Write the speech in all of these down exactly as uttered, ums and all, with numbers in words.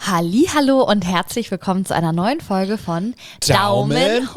Hallihallo und herzlich willkommen zu einer neuen Folge von Daumen, Daumen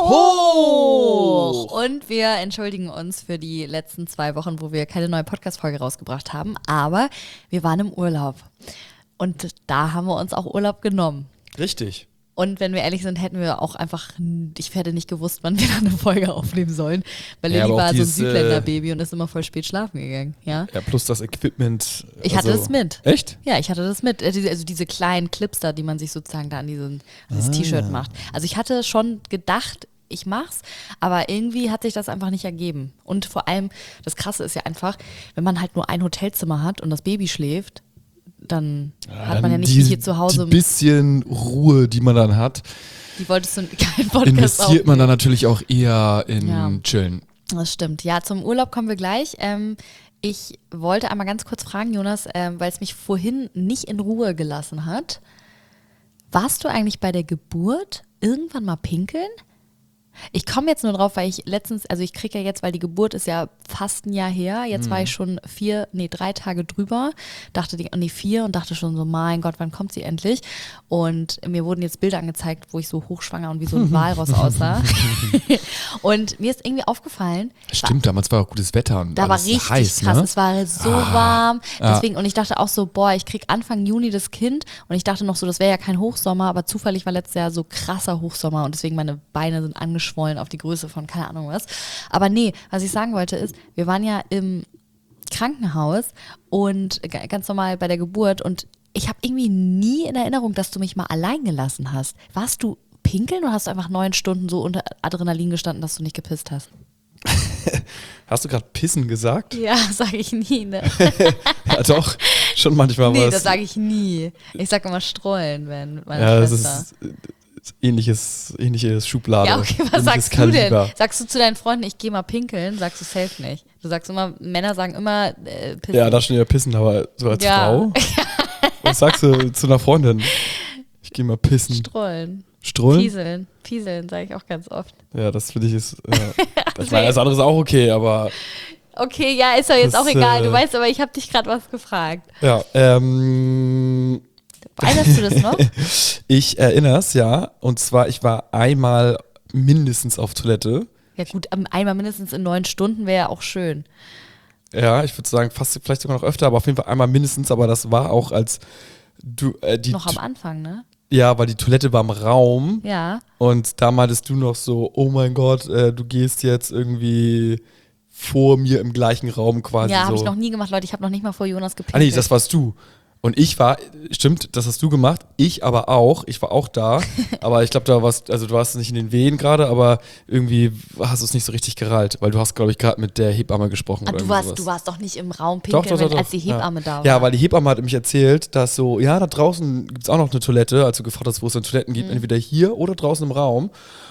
hoch. hoch. Und wir entschuldigen uns für die letzten zwei Wochen, wo wir keine neue Podcast-Folge rausgebracht haben, aber wir waren im Urlaub und da haben wir uns auch Urlaub genommen. Richtig. Und wenn wir ehrlich sind, hätten wir auch einfach, ich hätte nicht gewusst, wann wir da eine Folge aufnehmen sollen, weil Ja, Lilly aber auch war so ein dieses, äh, Südländer-Baby und ist immer voll spät schlafen gegangen, ja. Ja, plus das Equipment. Ich hatte also, das mit. Echt? Ja, ich hatte das mit. Äh, diese- Also diese kleinen Clips da, die man sich sozusagen da an, diesen, an dieses Ah. T-Shirt macht. Also ich hatte schon gedacht, ich mach's, aber irgendwie hat sich das einfach nicht ergeben. Und vor allem, das Krasse ist ja einfach, wenn man halt nur ein Hotelzimmer hat und das Baby schläft, dann hat man ja nicht die, wie hier zu Hause. Die bisschen Ruhe, die man dann hat, Die wolltest du keinen Podcast investiert man aufnehmen. dann natürlich auch eher in Ja. Chillen. Das stimmt. Ja, zum Urlaub kommen wir gleich. Ähm, ich wollte einmal ganz kurz fragen, Jonas, ähm, weil es mich vorhin nicht in Ruhe gelassen hat. Warst du eigentlich bei der Geburt irgendwann mal pinkeln? Ich komme jetzt nur drauf, weil ich letztens, also ich kriege ja jetzt, weil die Geburt ist ja fast ein Jahr her, jetzt war ich schon vier, nee, drei Tage drüber, dachte, die, nee, vier und dachte schon so, mein Gott, wann kommt sie endlich? Und mir wurden jetzt Bilder angezeigt, wo ich so hochschwanger und wie so ein Walross aussah. Und mir ist irgendwie aufgefallen, Stimmt, damals war auch gutes Wetter und da war alles richtig heiß, krass, ne? es war so warm, deswegen, und ich dachte auch so, boah, ich krieg Anfang Juni das Kind und ich dachte noch so, das wäre ja kein Hochsommer, aber zufällig war letztes Jahr so krasser Hochsommer und deswegen meine Beine sind angeschwollen auf die Größe von keine Ahnung was. Aber nee, was ich sagen wollte ist, wir waren ja im Krankenhaus und g- ganz normal bei der Geburt und ich habe irgendwie nie in Erinnerung, dass du mich mal allein gelassen hast. Warst du pinkeln oder hast du einfach neun Stunden so unter Adrenalin gestanden, dass du nicht gepisst hast? Hast du gerade Pissen gesagt? Ja, sage ich nie, ne? Ja, doch, schon manchmal Nee, was. das sage ich nie. Ich sage immer strollen, wenn meine ja, das Schwester. ist, ist ähnliches, ähnliches Schublade. Ja, okay, was ähnliches sagst Kaliber. du denn? Sagst du zu deinen Freunden, ich gehe mal pinkeln? Sagst du safe nicht. Du sagst immer, Männer sagen immer äh, pissen. Ja, da schon eher pissen, aber so als Ja. Frau. Was sagst du zu einer Freundin? Ich gehe mal pissen. Strollen. Strullen? Pieseln. Pieseln sage ich auch ganz oft. Ja, das finde ich ist. Ja. Ich meine, das andere ist auch okay, aber Okay, ja, ist doch jetzt Das, auch egal. äh, Du weißt aber, ich habe dich gerade was gefragt. ja. Ähm, Erinnerst du das noch? ich erinnere es, ja. Und zwar, ich war einmal mindestens auf Toilette. Ja gut, ähm, einmal mindestens in neun Stunden wäre ja auch schön. Ja, ich würde sagen, fast vielleicht sogar noch öfter, aber auf jeden Fall einmal mindestens. Aber das war auch als du äh, die Noch am Anfang, ne? Ja, weil die Toilette war im Raum. Ja. Und da meintest du noch so, oh mein Gott, äh, du gehst jetzt irgendwie vor mir im gleichen Raum quasi Ja, so. habe ich noch nie gemacht, Leute. Ich habe noch nicht mal vor Jonas Ah gepinkelt. nee, das warst du. Und ich war, stimmt, das hast du gemacht, ich aber auch, ich war auch da, aber ich glaube, da warst, also du warst nicht in den Wehen gerade, aber irgendwie hast du es nicht so richtig gerallt, weil du hast, glaube ich, gerade mit der Hebamme gesprochen. Ah, oder du, irgendwie warst, sowas. du warst doch nicht im Raum Doch, pinkeln, doch, doch, wenn- doch. als die Hebamme ja. da war. Ja, weil die Hebamme hat nämlich erzählt, dass so, ja, da draußen gibt es auch noch eine Toilette, als du gefragt hast, wo es denn Toiletten gibt, Mhm. entweder hier oder draußen im Raum.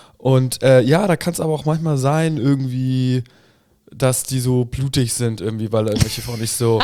Und äh, ja, da kann es aber auch manchmal sein, irgendwie, dass die so blutig sind, irgendwie, weil da irgendwelche Frauen nicht so.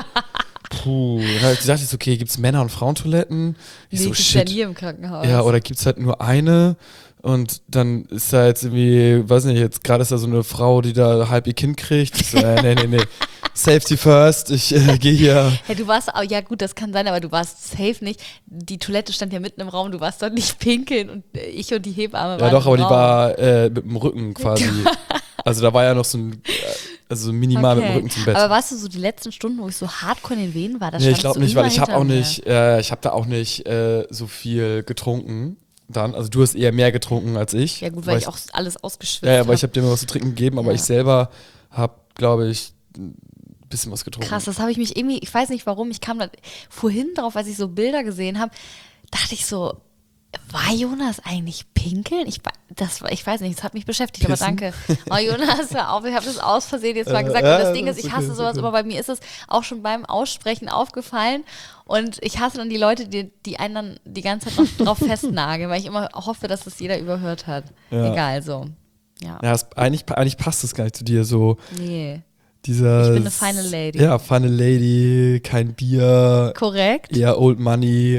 Puh, dann hab ich gesagt, ich so, okay, gibt es Männer- und Frauentoiletten? Ich nee, so, gibt's shit. ja nie im Krankenhaus. Ja, oder gibt es halt nur eine? Und dann ist da jetzt irgendwie, weiß nicht, jetzt gerade ist da so eine Frau, die da halb ihr Kind kriegt. Ich so, äh, nee, nee, nee. Safety first, ich äh, gehe hier. Hey, du warst, auch, ja gut, das kann sein, aber du warst safe nicht. Die Toilette stand ja mitten im Raum, du warst dort nicht pinkeln und äh, ich und die Hebamme Ja, waren doch, im aber die Raum. war äh, mit dem Rücken quasi. Also da war ja noch so ein, äh, also so minimal mit dem Okay. Rücken zum Bett. Aber warst du so die letzten Stunden, wo ich so hardcore in den Venen war? Da Nee, ich standst glaube du nicht, weil immer ich habe hinter auch mir. nicht, äh, ich habe da auch nicht äh, so viel getrunken dann. Also du hast eher mehr getrunken als ich. Ja gut, weil, ich auch alles ausgeschwitzt Ja, ja, aber habe. ich habe dir mal was zu trinken gegeben, aber Ja. ich selber habe, glaube ich, ein bisschen was getrunken. Krass, das habe ich mich irgendwie, ich weiß nicht warum, ich kam da vorhin drauf, als ich so Bilder gesehen habe, dachte ich so, war Jonas eigentlich pinkeln? Ich, wa- das, war- ich weiß nicht, das hat mich beschäftigt, Pissen? aber danke. Oh Jonas, hör auf, ich habe das aus Versehen jetzt mal Äh, gesagt. ja, Und das Ding das ist, ist ich okay, hasse ist sowas, okay. aber bei mir ist es auch schon beim Aussprechen aufgefallen. Und ich hasse dann die Leute, die, die einen dann die ganze Zeit noch drauf festnageln, weil ich immer hoffe, dass das jeder überhört hat. Ja. Egal, so. Ja. Ja, es, eigentlich, eigentlich passt es gar nicht zu dir, so Nee. dieser. Ich bin eine feine Lady. Ja, feine Lady, kein Bier, Korrekt. eher Old Money,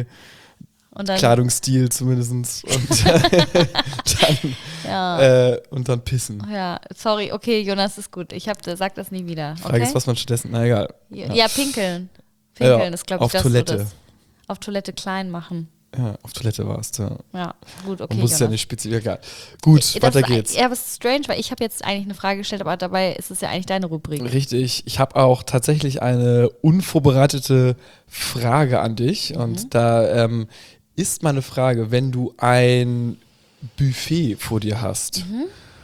Und dann, Kleidungsstil zumindest und dann, ja. äh, und dann pissen. Ja, sorry, okay, Jonas ist gut. Ich hab, sag das nie wieder. Okay? Frage ist, was man stattdessen, na egal. ja, ja, pinkeln. Pinkeln Ja, ist, glaube ich, auf das Toilette. So das. Auf Toilette klein machen. Ja, auf Toilette warst, ja. Ja, gut, okay. Man muss es ja Jonas. nicht spezifisch, egal. Gut, Das weiter war- geht's. Ja, aber es ist strange, weil ich habe jetzt eigentlich eine Frage gestellt, aber dabei ist es ja eigentlich deine Rubrik. Richtig, ich habe auch tatsächlich eine unvorbereitete Frage an dich. Mhm. Und da ähm, ist meine Frage, wenn du ein Buffet vor dir hast Mhm.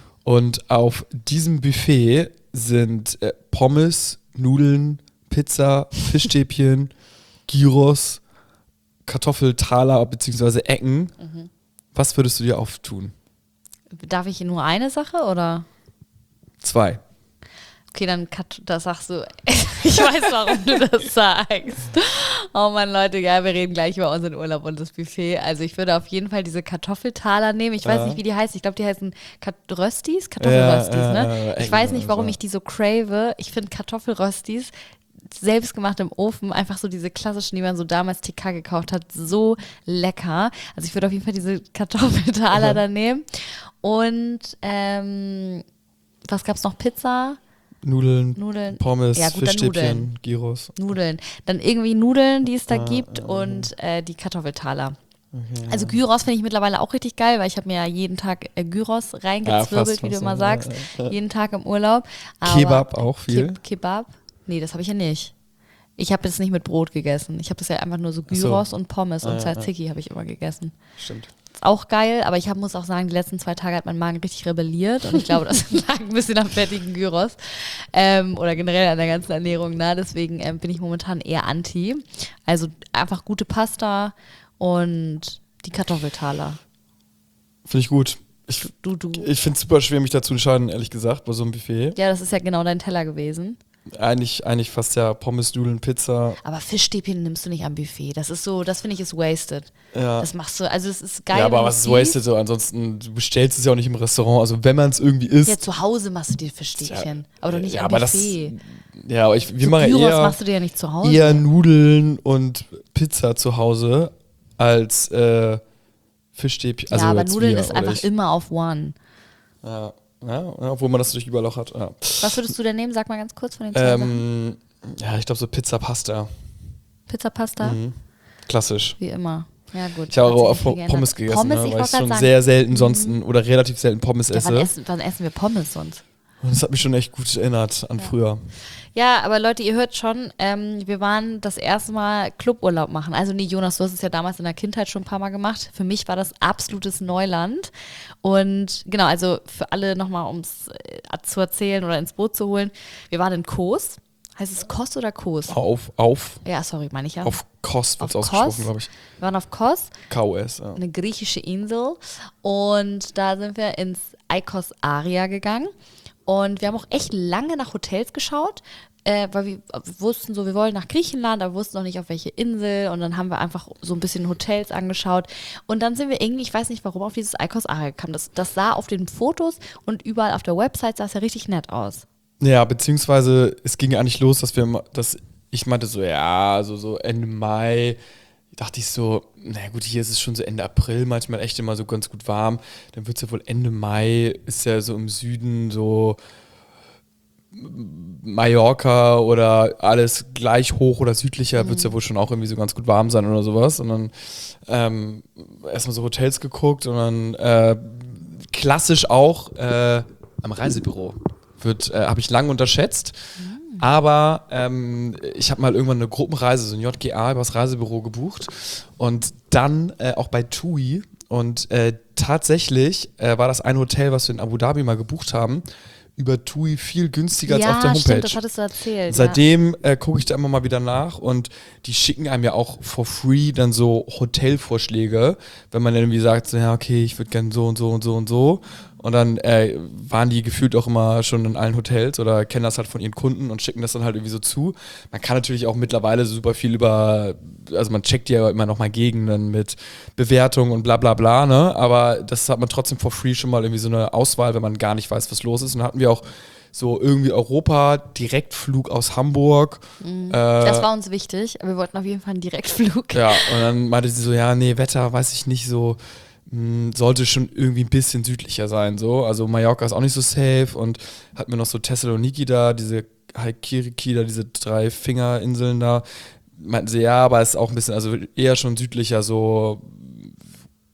und auf diesem Buffet sind äh, Pommes, Nudeln, Pizza, Fischstäbchen, Gyros, Kartoffeltaler bzw. Ecken, Mhm. was würdest du dir auftun? Darf ich nur eine Sache oder? Zwei. Okay, dann cut, das sagst du. Ich weiß, warum du das sagst. Oh Mann, Leute, ja, wir reden gleich über unseren Urlaub und das Buffet. Also ich würde auf jeden Fall diese Kartoffeltaler nehmen. Ich weiß Ja. nicht, wie die heißen. Ich glaube, die heißen Kat Röstis? Kartoffelröstis, Ja, ja, ne? ja, Ich weiß nicht, Ecken, warum also. ich die so crave. Ich finde Kartoffelröstis selbst gemacht im Ofen, einfach so diese klassischen, die man so damals T K gekauft hat, so lecker. Also ich würde auf jeden Fall diese Kartoffeltaler Aha. da nehmen. Und ähm, was gab's noch? Pizza? Nudeln, Nudeln. Pommes, Ja, gut, dann Fischstäbchen, Gyros. Nudeln. Dann irgendwie Nudeln, die es da Ah, gibt ah, und äh, die Kartoffeltaler. Okay, Also Gyros finde ich mittlerweile auch richtig geil, weil ich habe mir ja jeden Tag äh, Gyros reingezwirbelt, fast, wie du fast, immer ja, sagst. ja, ja. Jeden Tag im Urlaub. Aber Kebab auch viel. Ke Kebab? Nee, das habe ich ja nicht. Ich habe das nicht mit Brot gegessen. Ich habe das ja einfach nur so Ach so. Gyros und Pommes Ah, und ja, ja. Tzatziki habe ich immer gegessen. Stimmt. Ist auch geil, aber ich hab, muss auch sagen, die letzten zwei Tage hat mein Magen richtig rebelliert und ich glaube, das lag ein bisschen am fertigen Gyros ähm, oder generell an der ganzen Ernährung. Na, deswegen ähm, bin ich momentan eher anti. Also einfach gute Pasta und die Kartoffeltaler. Finde ich gut. Ich, Du, du. ich finde es super schwer, mich dazu entscheiden, ehrlich gesagt, bei so einem Buffet. Ja, das ist ja genau dein Teller gewesen. Eigentlich, eigentlich fast ja Pommes, Nudeln, Pizza. Aber Fischstäbchen nimmst du nicht am Buffet. Das ist so, das finde ich ist wasted. Ja. Das machst du, also es ist geil. Ja, aber wenn was ist du's siehst. wasted so? Ansonsten, du bestellst es ja auch nicht im Restaurant. Also wenn man es irgendwie isst. Ja, zu Hause machst du dir Fischstäbchen, aber doch nicht ja, am aber Buffet. Das, ja, aber ich, wir so machen Gyros ja machst du dir ja nicht zu Hause. eher, eher Nudeln und Pizza zu Hause als äh, Fischstäbchen. Also ja, aber jetzt Nudeln wir ist oder einfach ich. immer auf One. Ja, ja, obwohl man das natürlich überall auch hat. Ja, Was würdest du denn nehmen? Sag mal ganz kurz von den zwei Sachen. ähm, ja ich glaube so Pizza, Pasta. Pizza, Pasta? Mhm. Klassisch. Wie immer. Ja, gut. Ich habe hat sich auch nicht viel auf geändert. Pommes gegessen, Pommes, ne, ich weil wollte ich gerade schon sagen. sehr selten sonst oder relativ selten Pommes Ja, wann, esse. essen, wann essen wir Pommes sonst? Und das hat mich schon echt gut erinnert an früher. Ja, aber Leute, ihr hört schon, ähm, wir waren das erste Mal Cluburlaub machen. Also nee, Jonas, du hast es ja damals in der Kindheit schon ein paar Mal gemacht. Für mich war das absolutes Neuland. Und genau, also für alle nochmal, um es äh, zu erzählen oder ins Boot zu holen. Wir waren in Kos. Heißt es Kos oder Kos? Auf, auf, Ja, sorry, meine ich ja. auf Kos wird es Auf ausgesprochen, Kos? glaube ich. Wir waren auf Kos. K O S, ja. Eine griechische Insel. Und da sind wir ins Aikos Aria gegangen. Und wir haben auch echt lange nach Hotels geschaut, äh, weil wir wussten so, wir wollen nach Griechenland, aber wussten noch nicht auf welche Insel. Und dann haben wir einfach so ein bisschen Hotels angeschaut. Und dann sind wir irgendwie, ich weiß nicht warum, auf dieses Aikos Aria gekommen. Das, das sah auf den Fotos und überall auf der Website sah es ja richtig nett aus. Ja, beziehungsweise es ging ja eigentlich los, dass wir, ma- dass ich meinte so, ja, also so Ende Mai, dachte ich so, na gut, hier ist es schon so Ende April, manchmal echt immer so ganz gut warm. Dann wird es ja wohl Ende Mai, ist ja so im Süden so Mallorca oder alles gleich hoch oder südlicher, wird es ja wohl schon auch irgendwie so ganz gut warm sein oder sowas. Und dann ähm, erstmal so Hotels geguckt und dann äh, klassisch auch äh, am Reisebüro. Wird, äh, habe ich lange unterschätzt. Aber ähm, ich habe mal irgendwann eine Gruppenreise, so ein J G A, übers Reisebüro gebucht. Und dann äh, auch bei TUI. Und äh, tatsächlich äh, war das ein Hotel, was wir in Abu Dhabi mal gebucht haben, über TUI viel günstiger als ja, auf der Homepage. stimmt, das hattest du erzählt. Seitdem äh, gucke ich da immer mal wieder nach und die schicken einem ja auch for free dann so Hotelvorschläge, wenn man dann irgendwie sagt, so, ja, okay, ich würde gerne so und so und so und so. Und dann äh, waren die gefühlt auch immer schon in allen Hotels oder kennen das halt von ihren Kunden und schicken das dann halt irgendwie so zu. Man kann natürlich auch mittlerweile super viel über, also man checkt ja immer noch mal Gegenden mit Bewertungen und bla bla bla, ne? Aber das hat man trotzdem for free schon mal irgendwie so eine Auswahl, wenn man gar nicht weiß, was los ist. Und dann hatten wir auch so irgendwie Europa, Direktflug aus Hamburg. Mhm. Äh, Das war uns wichtig. Wir wollten auf jeden Fall einen Direktflug. Ja, und dann meinte sie so, ja, nee, Wetter, weiß ich nicht, so mh, sollte schon irgendwie ein bisschen südlicher sein, so. Also Mallorca ist auch nicht so safe und hatten wir noch so Thessaloniki da, diese Haikiriki da, diese drei Fingerinseln da. Meinten sie, ja, aber es ist auch ein bisschen, also eher schon südlicher, so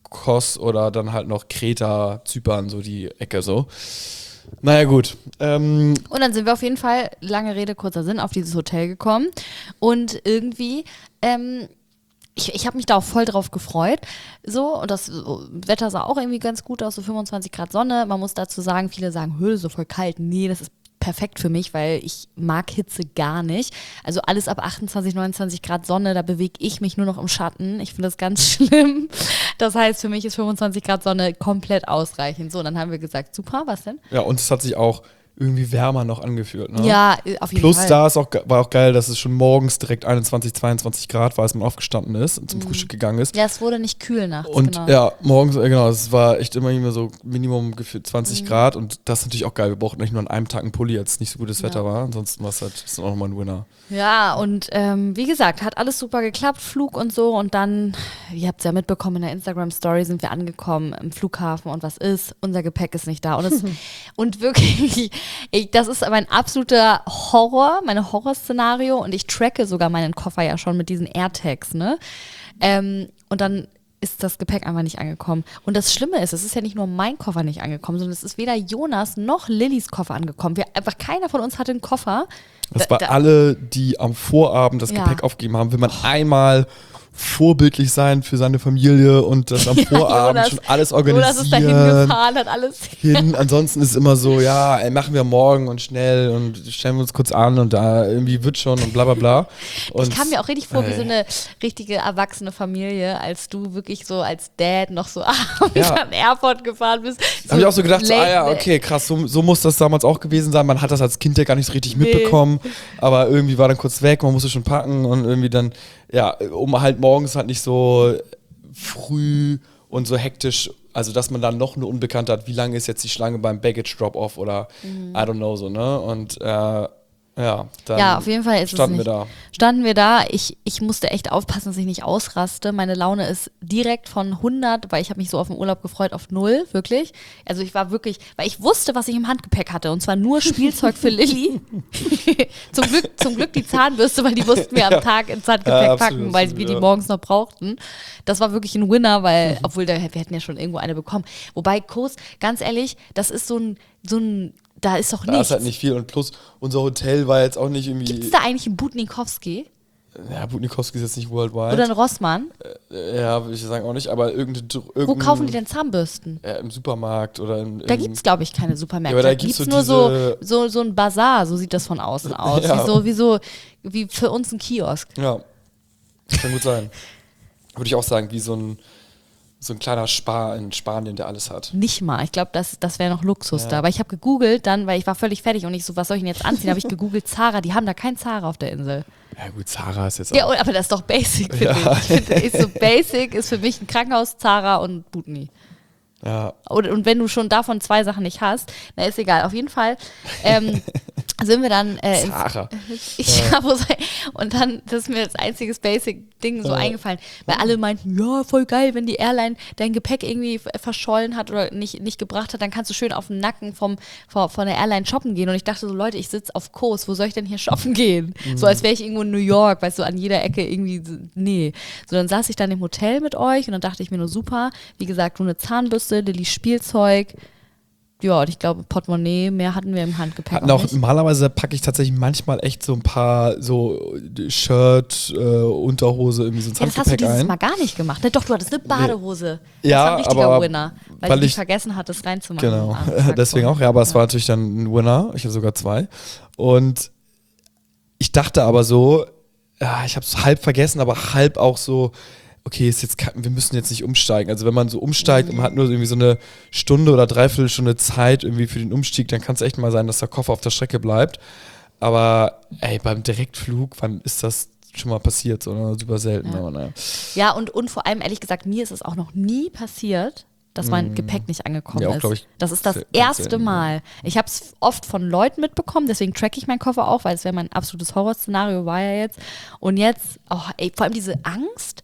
Kos oder dann halt noch Kreta, Zypern, so die Ecke so. Naja, gut. Ähm, und dann sind wir auf jeden Fall, lange Rede, kurzer Sinn, auf dieses Hotel gekommen. Und irgendwie, ähm, ich, ich habe mich da auch voll drauf gefreut. So, und das Wetter sah auch irgendwie ganz gut aus, so fünfundzwanzig Grad Sonne. Man muss dazu sagen, viele sagen, Höhe, so voll kalt. Nee, das ist perfekt für mich, weil ich mag Hitze gar nicht. Also alles ab achtundzwanzig, neunundzwanzig Grad Sonne, da bewege ich mich nur noch im Schatten. Ich finde das ganz schlimm. Das heißt, für mich ist fünfundzwanzig Grad Sonne komplett ausreichend. So, dann haben wir gesagt, super, was denn? Ja, und es hat sich auch irgendwie wärmer noch angefühlt. Ne? Ja, auf jeden Plus Fall. Plus da ist auch, war auch geil, dass es schon morgens direkt einundzwanzig, zweiundzwanzig Grad war, als man aufgestanden ist und zum mhm. Frühstück gegangen ist. Ja, es wurde nicht kühl nachts. Und genau. ja, morgens, äh, genau, es war echt immer immer so Minimum gefühlt zwanzig mhm. Grad und das ist natürlich auch geil. Wir brauchten nicht nur an einem Tag einen Pulli, als es nicht so gutes ja. Wetter war. Ansonsten war es halt, ist dann auch nochmal ein Winner. Ja, und ähm, wie gesagt, hat alles super geklappt, Flug und so. Und dann, ihr habt es ja mitbekommen, in der Instagram-Story sind wir angekommen im Flughafen und was ist? Unser Gepäck ist nicht da. Und, es, und wirklich, ich, das ist mein absoluter Horror, mein Horrorszenario. Und ich tracke sogar meinen Koffer ja schon mit diesen AirTags, ne? Ähm, und dann ist das Gepäck einfach nicht angekommen. Und das Schlimme ist, es ist ja nicht nur mein Koffer nicht angekommen, sondern es ist weder Jonas noch Lillys Koffer angekommen. Wir, einfach keiner von uns hatte einen Koffer. Das da, war da, alle, die am Vorabend das ja. Gepäck aufgegeben haben. Will man einmal vorbildlich sein für seine Familie und das am ja, Vorabend Jonas, schon alles organisieren. Jonas ist dahin gefahren, hat alles hin. Ansonsten ist es immer so, ja, ey, machen wir morgen und schnell und stellen wir uns kurz an und da irgendwie wird schon und bla bla bla. Und ich kam mir auch richtig vor ey. wie so eine richtige erwachsene Familie, als du wirklich so als Dad noch so abends ja. an den Airport gefahren bist. So habe ich auch so gedacht, so, ah ja, okay, krass, so, so muss das damals auch gewesen sein. Man hat das als Kind ja gar nicht so richtig nee. mitbekommen, aber irgendwie war dann kurz weg, man musste schon packen und irgendwie dann ja, um halt morgens halt nicht so früh und so hektisch, also dass man dann noch eine Unbekannte hat, wie lange ist jetzt die Schlange beim Baggage Drop-Off oder mhm. I don't know so, ne? Und äh, ja, dann ja, auf jeden Fall ist standen es nicht. wir da. Standen wir da. Ich, ich musste echt aufpassen, dass ich nicht ausraste. Meine Laune ist direkt von hundert, weil ich habe mich so auf den Urlaub gefreut, auf null, wirklich. Also ich war wirklich, weil ich wusste, was ich im Handgepäck hatte und zwar nur Spielzeug für Lilly. zum, Glück, zum Glück die Zahnbürste, weil die mussten wir am Tag ins Handgepäck ja, absolut, packen, weil absolut, wir die ja. morgens noch brauchten. Das war wirklich ein Winner, weil, obwohl der, wir hätten ja schon irgendwo eine bekommen. Wobei, Kurs, ganz ehrlich, das ist so ein, so ein da ist doch nichts. Da ist halt nicht viel und plus unser Hotel war jetzt auch nicht irgendwie... Gibt es da eigentlich einen Butnikowski? Ja, Butnikowski ist jetzt nicht worldwide. Oder ein Rossmann? Äh, ja, würde ich sagen auch nicht, aber irgendein... Wo kaufen die denn Zahnbürsten? Ja, im Supermarkt oder in... Da gibt es, glaube ich, keine Supermärkte. Ja, aber da da gibt es nur so, so, so, so ein Bazar, so sieht das von außen aus. ja. wie, so, wie, so, wie für uns ein Kiosk. Ja, kann gut sein. Würde ich auch sagen, wie so ein... So ein kleiner Spar in Spanien, der alles hat. Nicht mal. Ich glaube, das, das wäre noch Luxus ja. da. Aber ich habe gegoogelt dann, weil ich war völlig fertig und ich so, was soll ich denn jetzt anziehen? habe ich gegoogelt, Zara. Die haben da kein Zara auf der Insel. Ja gut, Zara ist jetzt auch... Ja, aber das ist doch basic, finde ja. ich. Ist so basic ist für mich ein Krankenhaus, Zara und Butni. Ja. Und, und wenn du schon davon zwei Sachen nicht hast, na ist egal. Auf jeden Fall ähm, sind wir dann äh, Zara. Ich, ja. wo sei, und dann, das ist mir das einzige Basic-Ding so ja. eingefallen, weil alle meinten, ja, voll geil, wenn die Airline dein Gepäck irgendwie verschollen hat oder nicht, nicht gebracht hat, dann kannst du schön auf dem Nacken vom, von, von der Airline shoppen gehen. Und ich dachte so, Leute, ich sitze auf Kos, wo soll ich denn hier shoppen gehen? Mhm. So als wäre ich irgendwo in New York, weißt du, an jeder Ecke irgendwie, nee. So, dann saß ich dann im Hotel mit euch und dann dachte ich mir nur, super, wie gesagt, nur eine Zahnbürste, Lilly Spielzeug, ja, und ich glaube, Portemonnaie, mehr hatten wir im Handgepäck hatten auch nicht. Normalerweise packe ich tatsächlich manchmal echt so ein paar so Shirt, äh, Unterhose, irgendwie so ins ja, das Handgepäck hast du dieses ein. Mal gar nicht gemacht. Ne? Doch, du hattest eine Badehose. Das ja, war ein richtiger aber Winner, weil, weil du ich vergessen hattest, reinzumachen. Genau, deswegen auch, ja, aber es ja. war natürlich dann ein Winner. Ich habe sogar zwei. Und ich dachte aber so, ja, ich habe es halb vergessen, aber halb auch so, okay, ist jetzt, wir müssen jetzt nicht umsteigen. Also wenn man so umsteigt mhm. und man hat nur irgendwie so eine Stunde oder dreiviertel Stunde Zeit irgendwie für den Umstieg, dann kann es echt mal sein, dass der Koffer auf der Strecke bleibt. Aber ey, beim Direktflug, wann ist das schon mal passiert? So, ne? Super selten. Ja, aber, naja. ja und, und vor allem, ehrlich gesagt, mir ist es auch noch nie passiert, dass mein mm. Gepäck nicht angekommen ja, auch, ist. Ich, das ist das erste Mal. Ich habe es oft von Leuten mitbekommen, deswegen tracke ich meinen Koffer auch, weil es wäre mein absolutes Horrorszenario, war ja jetzt. Und jetzt, oh, ey, vor allem diese Angst,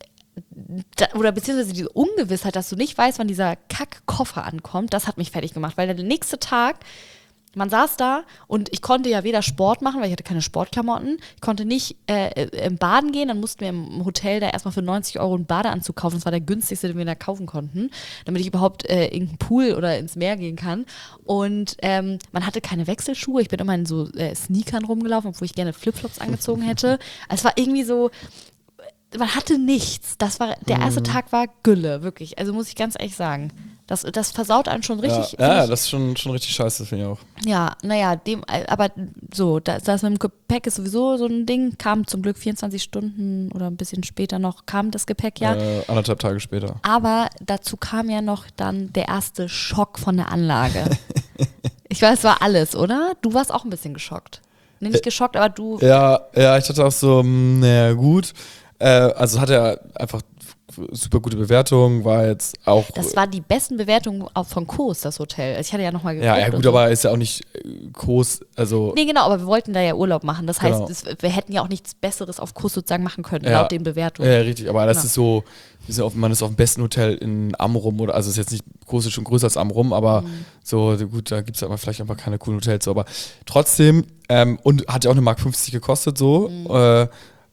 Da, oder beziehungsweise diese Ungewissheit, dass du nicht weißt, wann dieser Kack-Koffer ankommt, das hat mich fertig gemacht, weil der nächste Tag man saß da und ich konnte ja weder Sport machen, weil ich hatte keine Sportklamotten. Ich konnte nicht äh, im Baden gehen, dann mussten wir im Hotel da erstmal für neunzig Euro einen Badeanzug kaufen. Das war der günstigste, den wir da kaufen konnten, damit ich überhaupt äh, in den Pool oder ins Meer gehen kann. Und ähm, man hatte keine Wechselschuhe. Ich bin immer in so äh, Sneakern rumgelaufen, obwohl ich gerne Flipflops angezogen hätte. Also es war irgendwie so, man hatte nichts. Das war, der erste Tag war Gülle, wirklich. Also muss ich ganz ehrlich sagen. Das, das versaut einen schon richtig. Ja, ja das ist schon, schon richtig scheiße, finde ich auch. Ja, naja, dem, aber so, das, das mit dem Gepäck ist sowieso so ein Ding, kam zum Glück vierundzwanzig Stunden oder ein bisschen später noch, kam das Gepäck ja. Äh, anderthalb Tage später. Aber dazu kam ja noch dann der erste Schock von der Anlage. Ich weiß, es war alles, oder? Du warst auch ein bisschen geschockt. Nee, nicht geschockt, aber du. Ja, ja, ich dachte auch so, naja, gut. Äh, also hat er einfach super gute Bewertung, war jetzt auch. Das war die besten Bewertungen auch von Kos, das Hotel. Also ich hatte ja nochmal geguckt. Ja, ja gut, so. Aber ist ja auch nicht Kos, also. Nee, genau, aber wir wollten da ja Urlaub machen. Das heißt, Genau. das, wir hätten ja auch nichts Besseres auf Kos sozusagen machen können, Ja. laut den Bewertungen. Ja, richtig, aber das Genau. ist so, ist ja auf, man ist auf dem besten Hotel in Amrum oder, also ist jetzt nicht, Kos ist schon größer als Amrum, aber Mhm. so, gut, da gibt es aber vielleicht einfach keine coolen Hotels, so, aber trotzdem, ähm, und hat ja auch eine Mark fünfzig gekostet, so, Mhm. äh,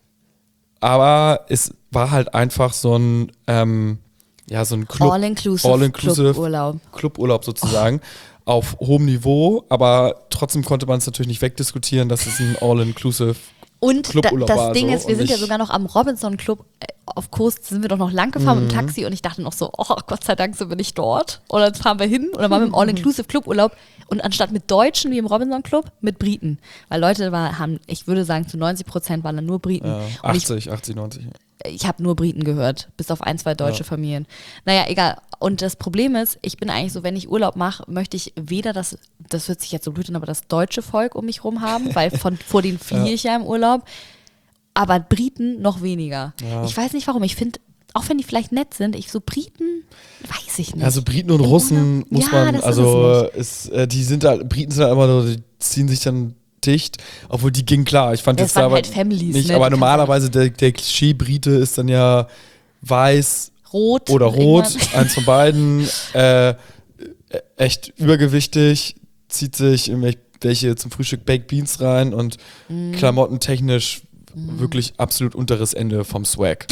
aber es war halt einfach so ein, ähm, ja, so ein Club, All-inclusive All-inclusive Cluburlaub. Cluburlaub sozusagen, auf hohem Niveau, aber trotzdem konnte man es natürlich nicht wegdiskutieren, dass es ein All-inclusive Und da, Cluburlaub das war, Ding so, ist, wir und sind ja nicht- sogar noch am Robinson Club äh, auf Kurs, sind wir doch noch lang gefahren mit dem Mhm. Taxi und ich dachte noch so, oh Gott sei Dank sind wir nicht dort. Und dann fahren wir hin und dann waren wir im All-Inclusive Cluburlaub und anstatt mit Deutschen wie im Robinson Club, mit Briten. Weil Leute war, haben, ich würde sagen, zu neunzig Prozent waren dann nur Briten. Ja, Und ich achtzig, achtzig, neunzig. ich habe nur Briten gehört, bis auf ein, zwei deutsche Ja. Familien. Naja, egal. Und das Problem ist, ich bin eigentlich so, wenn ich Urlaub mache, möchte ich weder das, das hört sich jetzt so blöd an, aber das deutsche Volk um mich rum haben, weil von, vor denen fliehe Ja. ich ja im Urlaub. Aber Briten noch weniger. Ja. Ich weiß nicht warum. Ich finde, auch wenn die vielleicht nett sind, ich so Briten, weiß ich nicht. Also Briten und Im Russen Urlaub- muss Ja, man, das ist also es ist, äh, die sind halt, Briten sind halt immer so, die ziehen sich dann dicht, obwohl die ging klar. Ich fand Ja, jetzt es waren da aber halt Families, nicht, ne? aber Du kannst normalerweise der, der Klischee-Brite ist dann ja weiß Rot. oder rot, irgendwann. eins von beiden, äh, echt übergewichtig, zieht sich irgendwelche zum Frühstück Baked Beans rein und Mm. klamottentechnisch wirklich absolut unteres Ende vom Swag.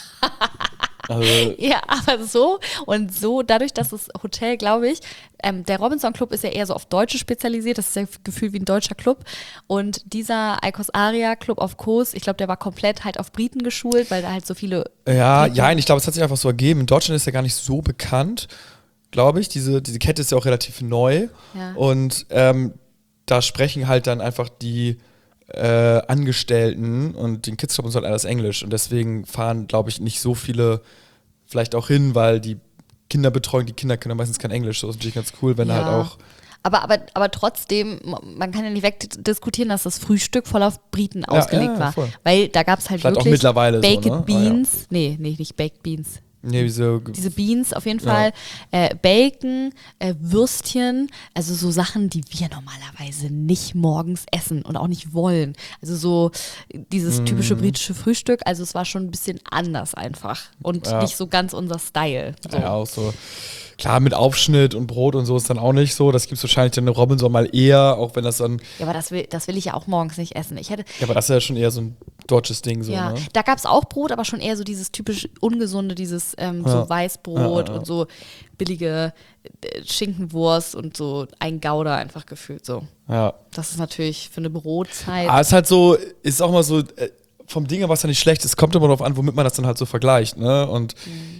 Also, Ja, aber so und so, dadurch, dass das Hotel, glaube ich, ähm, der Robinson Club ist ja eher so auf Deutsche spezialisiert, das ist ja gefühlt wie ein deutscher Club. Und dieser Icos Aria Club auf Kos, ich glaube, der war komplett halt auf Briten geschult, weil da halt so viele. Ja, Briten- ja, ich glaube, es hat sich einfach so ergeben. In Deutschland ist ja gar nicht so bekannt, glaube ich. Diese, diese Kette ist ja auch relativ neu. Ja. Und ähm, da sprechen halt dann einfach die äh, Angestellten und den Kids Club und so halt alles Englisch. Und deswegen fahren, glaube ich, nicht so viele vielleicht auch hin, weil die Kinderbetreuung, die Kinder können meistens kein Englisch. So ist natürlich ganz cool, wenn Ja. halt auch. Aber, aber, aber trotzdem, man kann ja nicht wegdiskutieren, dass das Frühstück voll auf Briten ausgelegt ja, war. voll. Weil da gab es halt Vielleicht auch wirklich mittlerweile so, Baked ne? Ah, ja. Beans. Nee, nee, nicht Baked Beans. Nee, diese, Diese Beans auf jeden Ja. Fall, äh, Bacon, äh, Würstchen, also so Sachen, die wir normalerweise nicht morgens essen und auch nicht wollen. Also so dieses typische Mhm. britische Frühstück, also es war schon ein bisschen anders einfach und Ja. nicht so ganz unser Style. So. Ja, auch so. Klar, mit Aufschnitt und Brot und so ist dann auch nicht so. Das gibt es wahrscheinlich dann in Robinson mal eher, auch wenn das dann. Ja, aber das will, das will ich ja auch morgens nicht essen. Ich hätte, Ja, aber das ist ja schon eher so ein deutsches Ding, so, ja, ne? da gab es auch Brot, aber schon eher so dieses typisch ungesunde, dieses ähm, Ja. so Weißbrot Ja, ja, ja. und so billige äh, Schinkenwurst und so ein Gouda einfach gefühlt so. Ja. Das ist natürlich für eine Brotzeit. Aber es ist halt so, ist auch mal so, äh, vom Ding her, was ja nicht schlecht ist, kommt immer darauf an, womit man das dann halt so vergleicht, ne? Und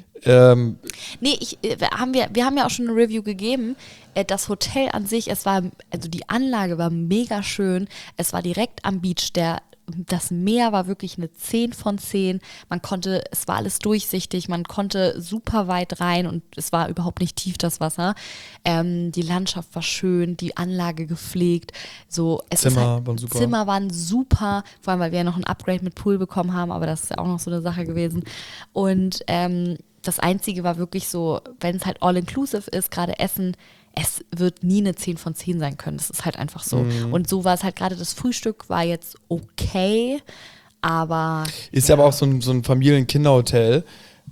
ähm, Nee, ich, äh, wir haben wir, wir haben ja auch schon eine Review gegeben. Äh, Das Hotel an sich, es war, also die Anlage war mega schön. Es war direkt am Beach. Der, das Meer war wirklich eine zehn von zehn. Man konnte, es war alles durchsichtig, man konnte super weit rein und es war überhaupt nicht tief, das Wasser. Ähm, die Landschaft war schön, die Anlage gepflegt. So, es ist Zimmer halt, waren super. Zimmer waren super, vor allem, weil wir ja noch ein Upgrade mit Pool bekommen haben, aber das ist ja auch noch so eine Sache gewesen. Und ähm, das Einzige war wirklich so, wenn es halt all-inclusive ist, gerade Essen, es wird nie eine zehn von zehn sein können. Das ist halt einfach so. Mhm. Und so war es halt gerade, das Frühstück war jetzt okay, aber ist ja aber auch so ein, so ein Familien-Kinder-Hotel.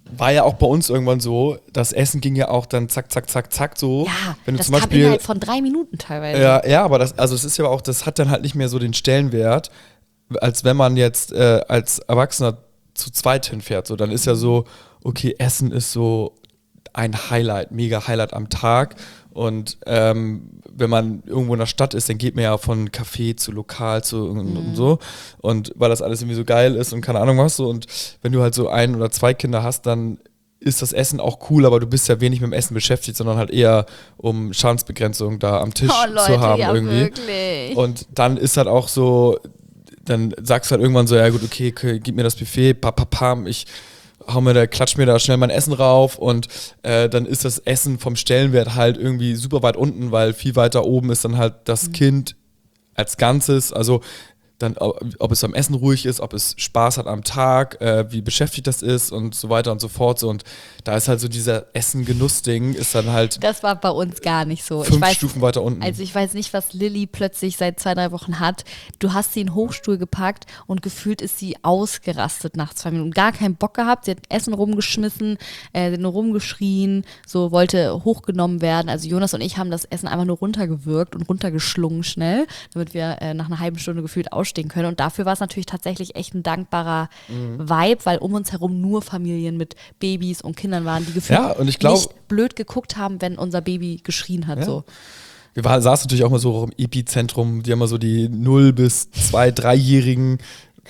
war ja auch bei uns irgendwann so, das Essen ging ja auch dann zack, zack, zack, zack so. Ja, wenn du das zum kam Beispiel, innerhalb von drei Minuten teilweise. Ja, ja, aber das, also es ist ja auch, das hat dann halt nicht mehr so den Stellenwert, als wenn man jetzt äh, als Erwachsener zu zweit hinfährt. So, dann ist ja so, okay, Essen ist so ein Highlight, mega Highlight am Tag. Und ähm, wenn man irgendwo in der Stadt ist, dann geht man ja von Café zu Lokal zu und, Mhm. und so. Und weil das alles irgendwie so geil ist und keine Ahnung was so. Und wenn du halt so ein oder zwei Kinder hast, dann ist das Essen auch cool, aber du bist ja wenig mit dem Essen beschäftigt, sondern halt eher um Schadensbegrenzung da am Tisch Oh, Leute, zu haben ja, irgendwie. wirklich. Und dann ist halt auch so, dann sagst du halt irgendwann so, ja gut, okay, okay gib mir das Buffet, pam, pam, pam, ich hau mir da, klatsch mir da schnell mein Essen rauf und äh, dann ist das Essen vom Stellenwert halt irgendwie super weit unten, weil viel weiter oben ist dann halt das Mhm. Kind als Ganzes, also dann, ob es am Essen ruhig ist, ob es Spaß hat am Tag, äh, wie beschäftigt das ist und so weiter und so fort. So. Und da ist halt so dieser Essen-Genuss-Ding, ist dann halt Das war bei uns gar nicht so. fünf ich weiß, Stufen weiter unten. Also ich weiß nicht, was Lilly plötzlich seit zwei, drei Wochen hat. Du hast sie in den Hochstuhl gepackt und gefühlt ist sie ausgerastet nach zwei Minuten. Gar keinen Bock gehabt. Sie hat Essen rumgeschmissen, äh, nur rumgeschrien, so wollte hochgenommen werden. Also Jonas und ich haben das Essen einfach nur runtergewürgt und runtergeschlungen schnell, damit wir äh, nach einer halben Stunde gefühlt ausstehen können. Und dafür war es natürlich tatsächlich echt ein dankbarer Mhm. Vibe, weil um uns herum nur Familien mit Babys und Kindern waren, die gefühlt Ja, und ich glaub- nicht blöd geguckt haben, wenn unser Baby geschrien hat. Ja. So. Wir war, saßen natürlich auch mal so im Epizentrum, die haben mal so die null bis zwei, dreijährigen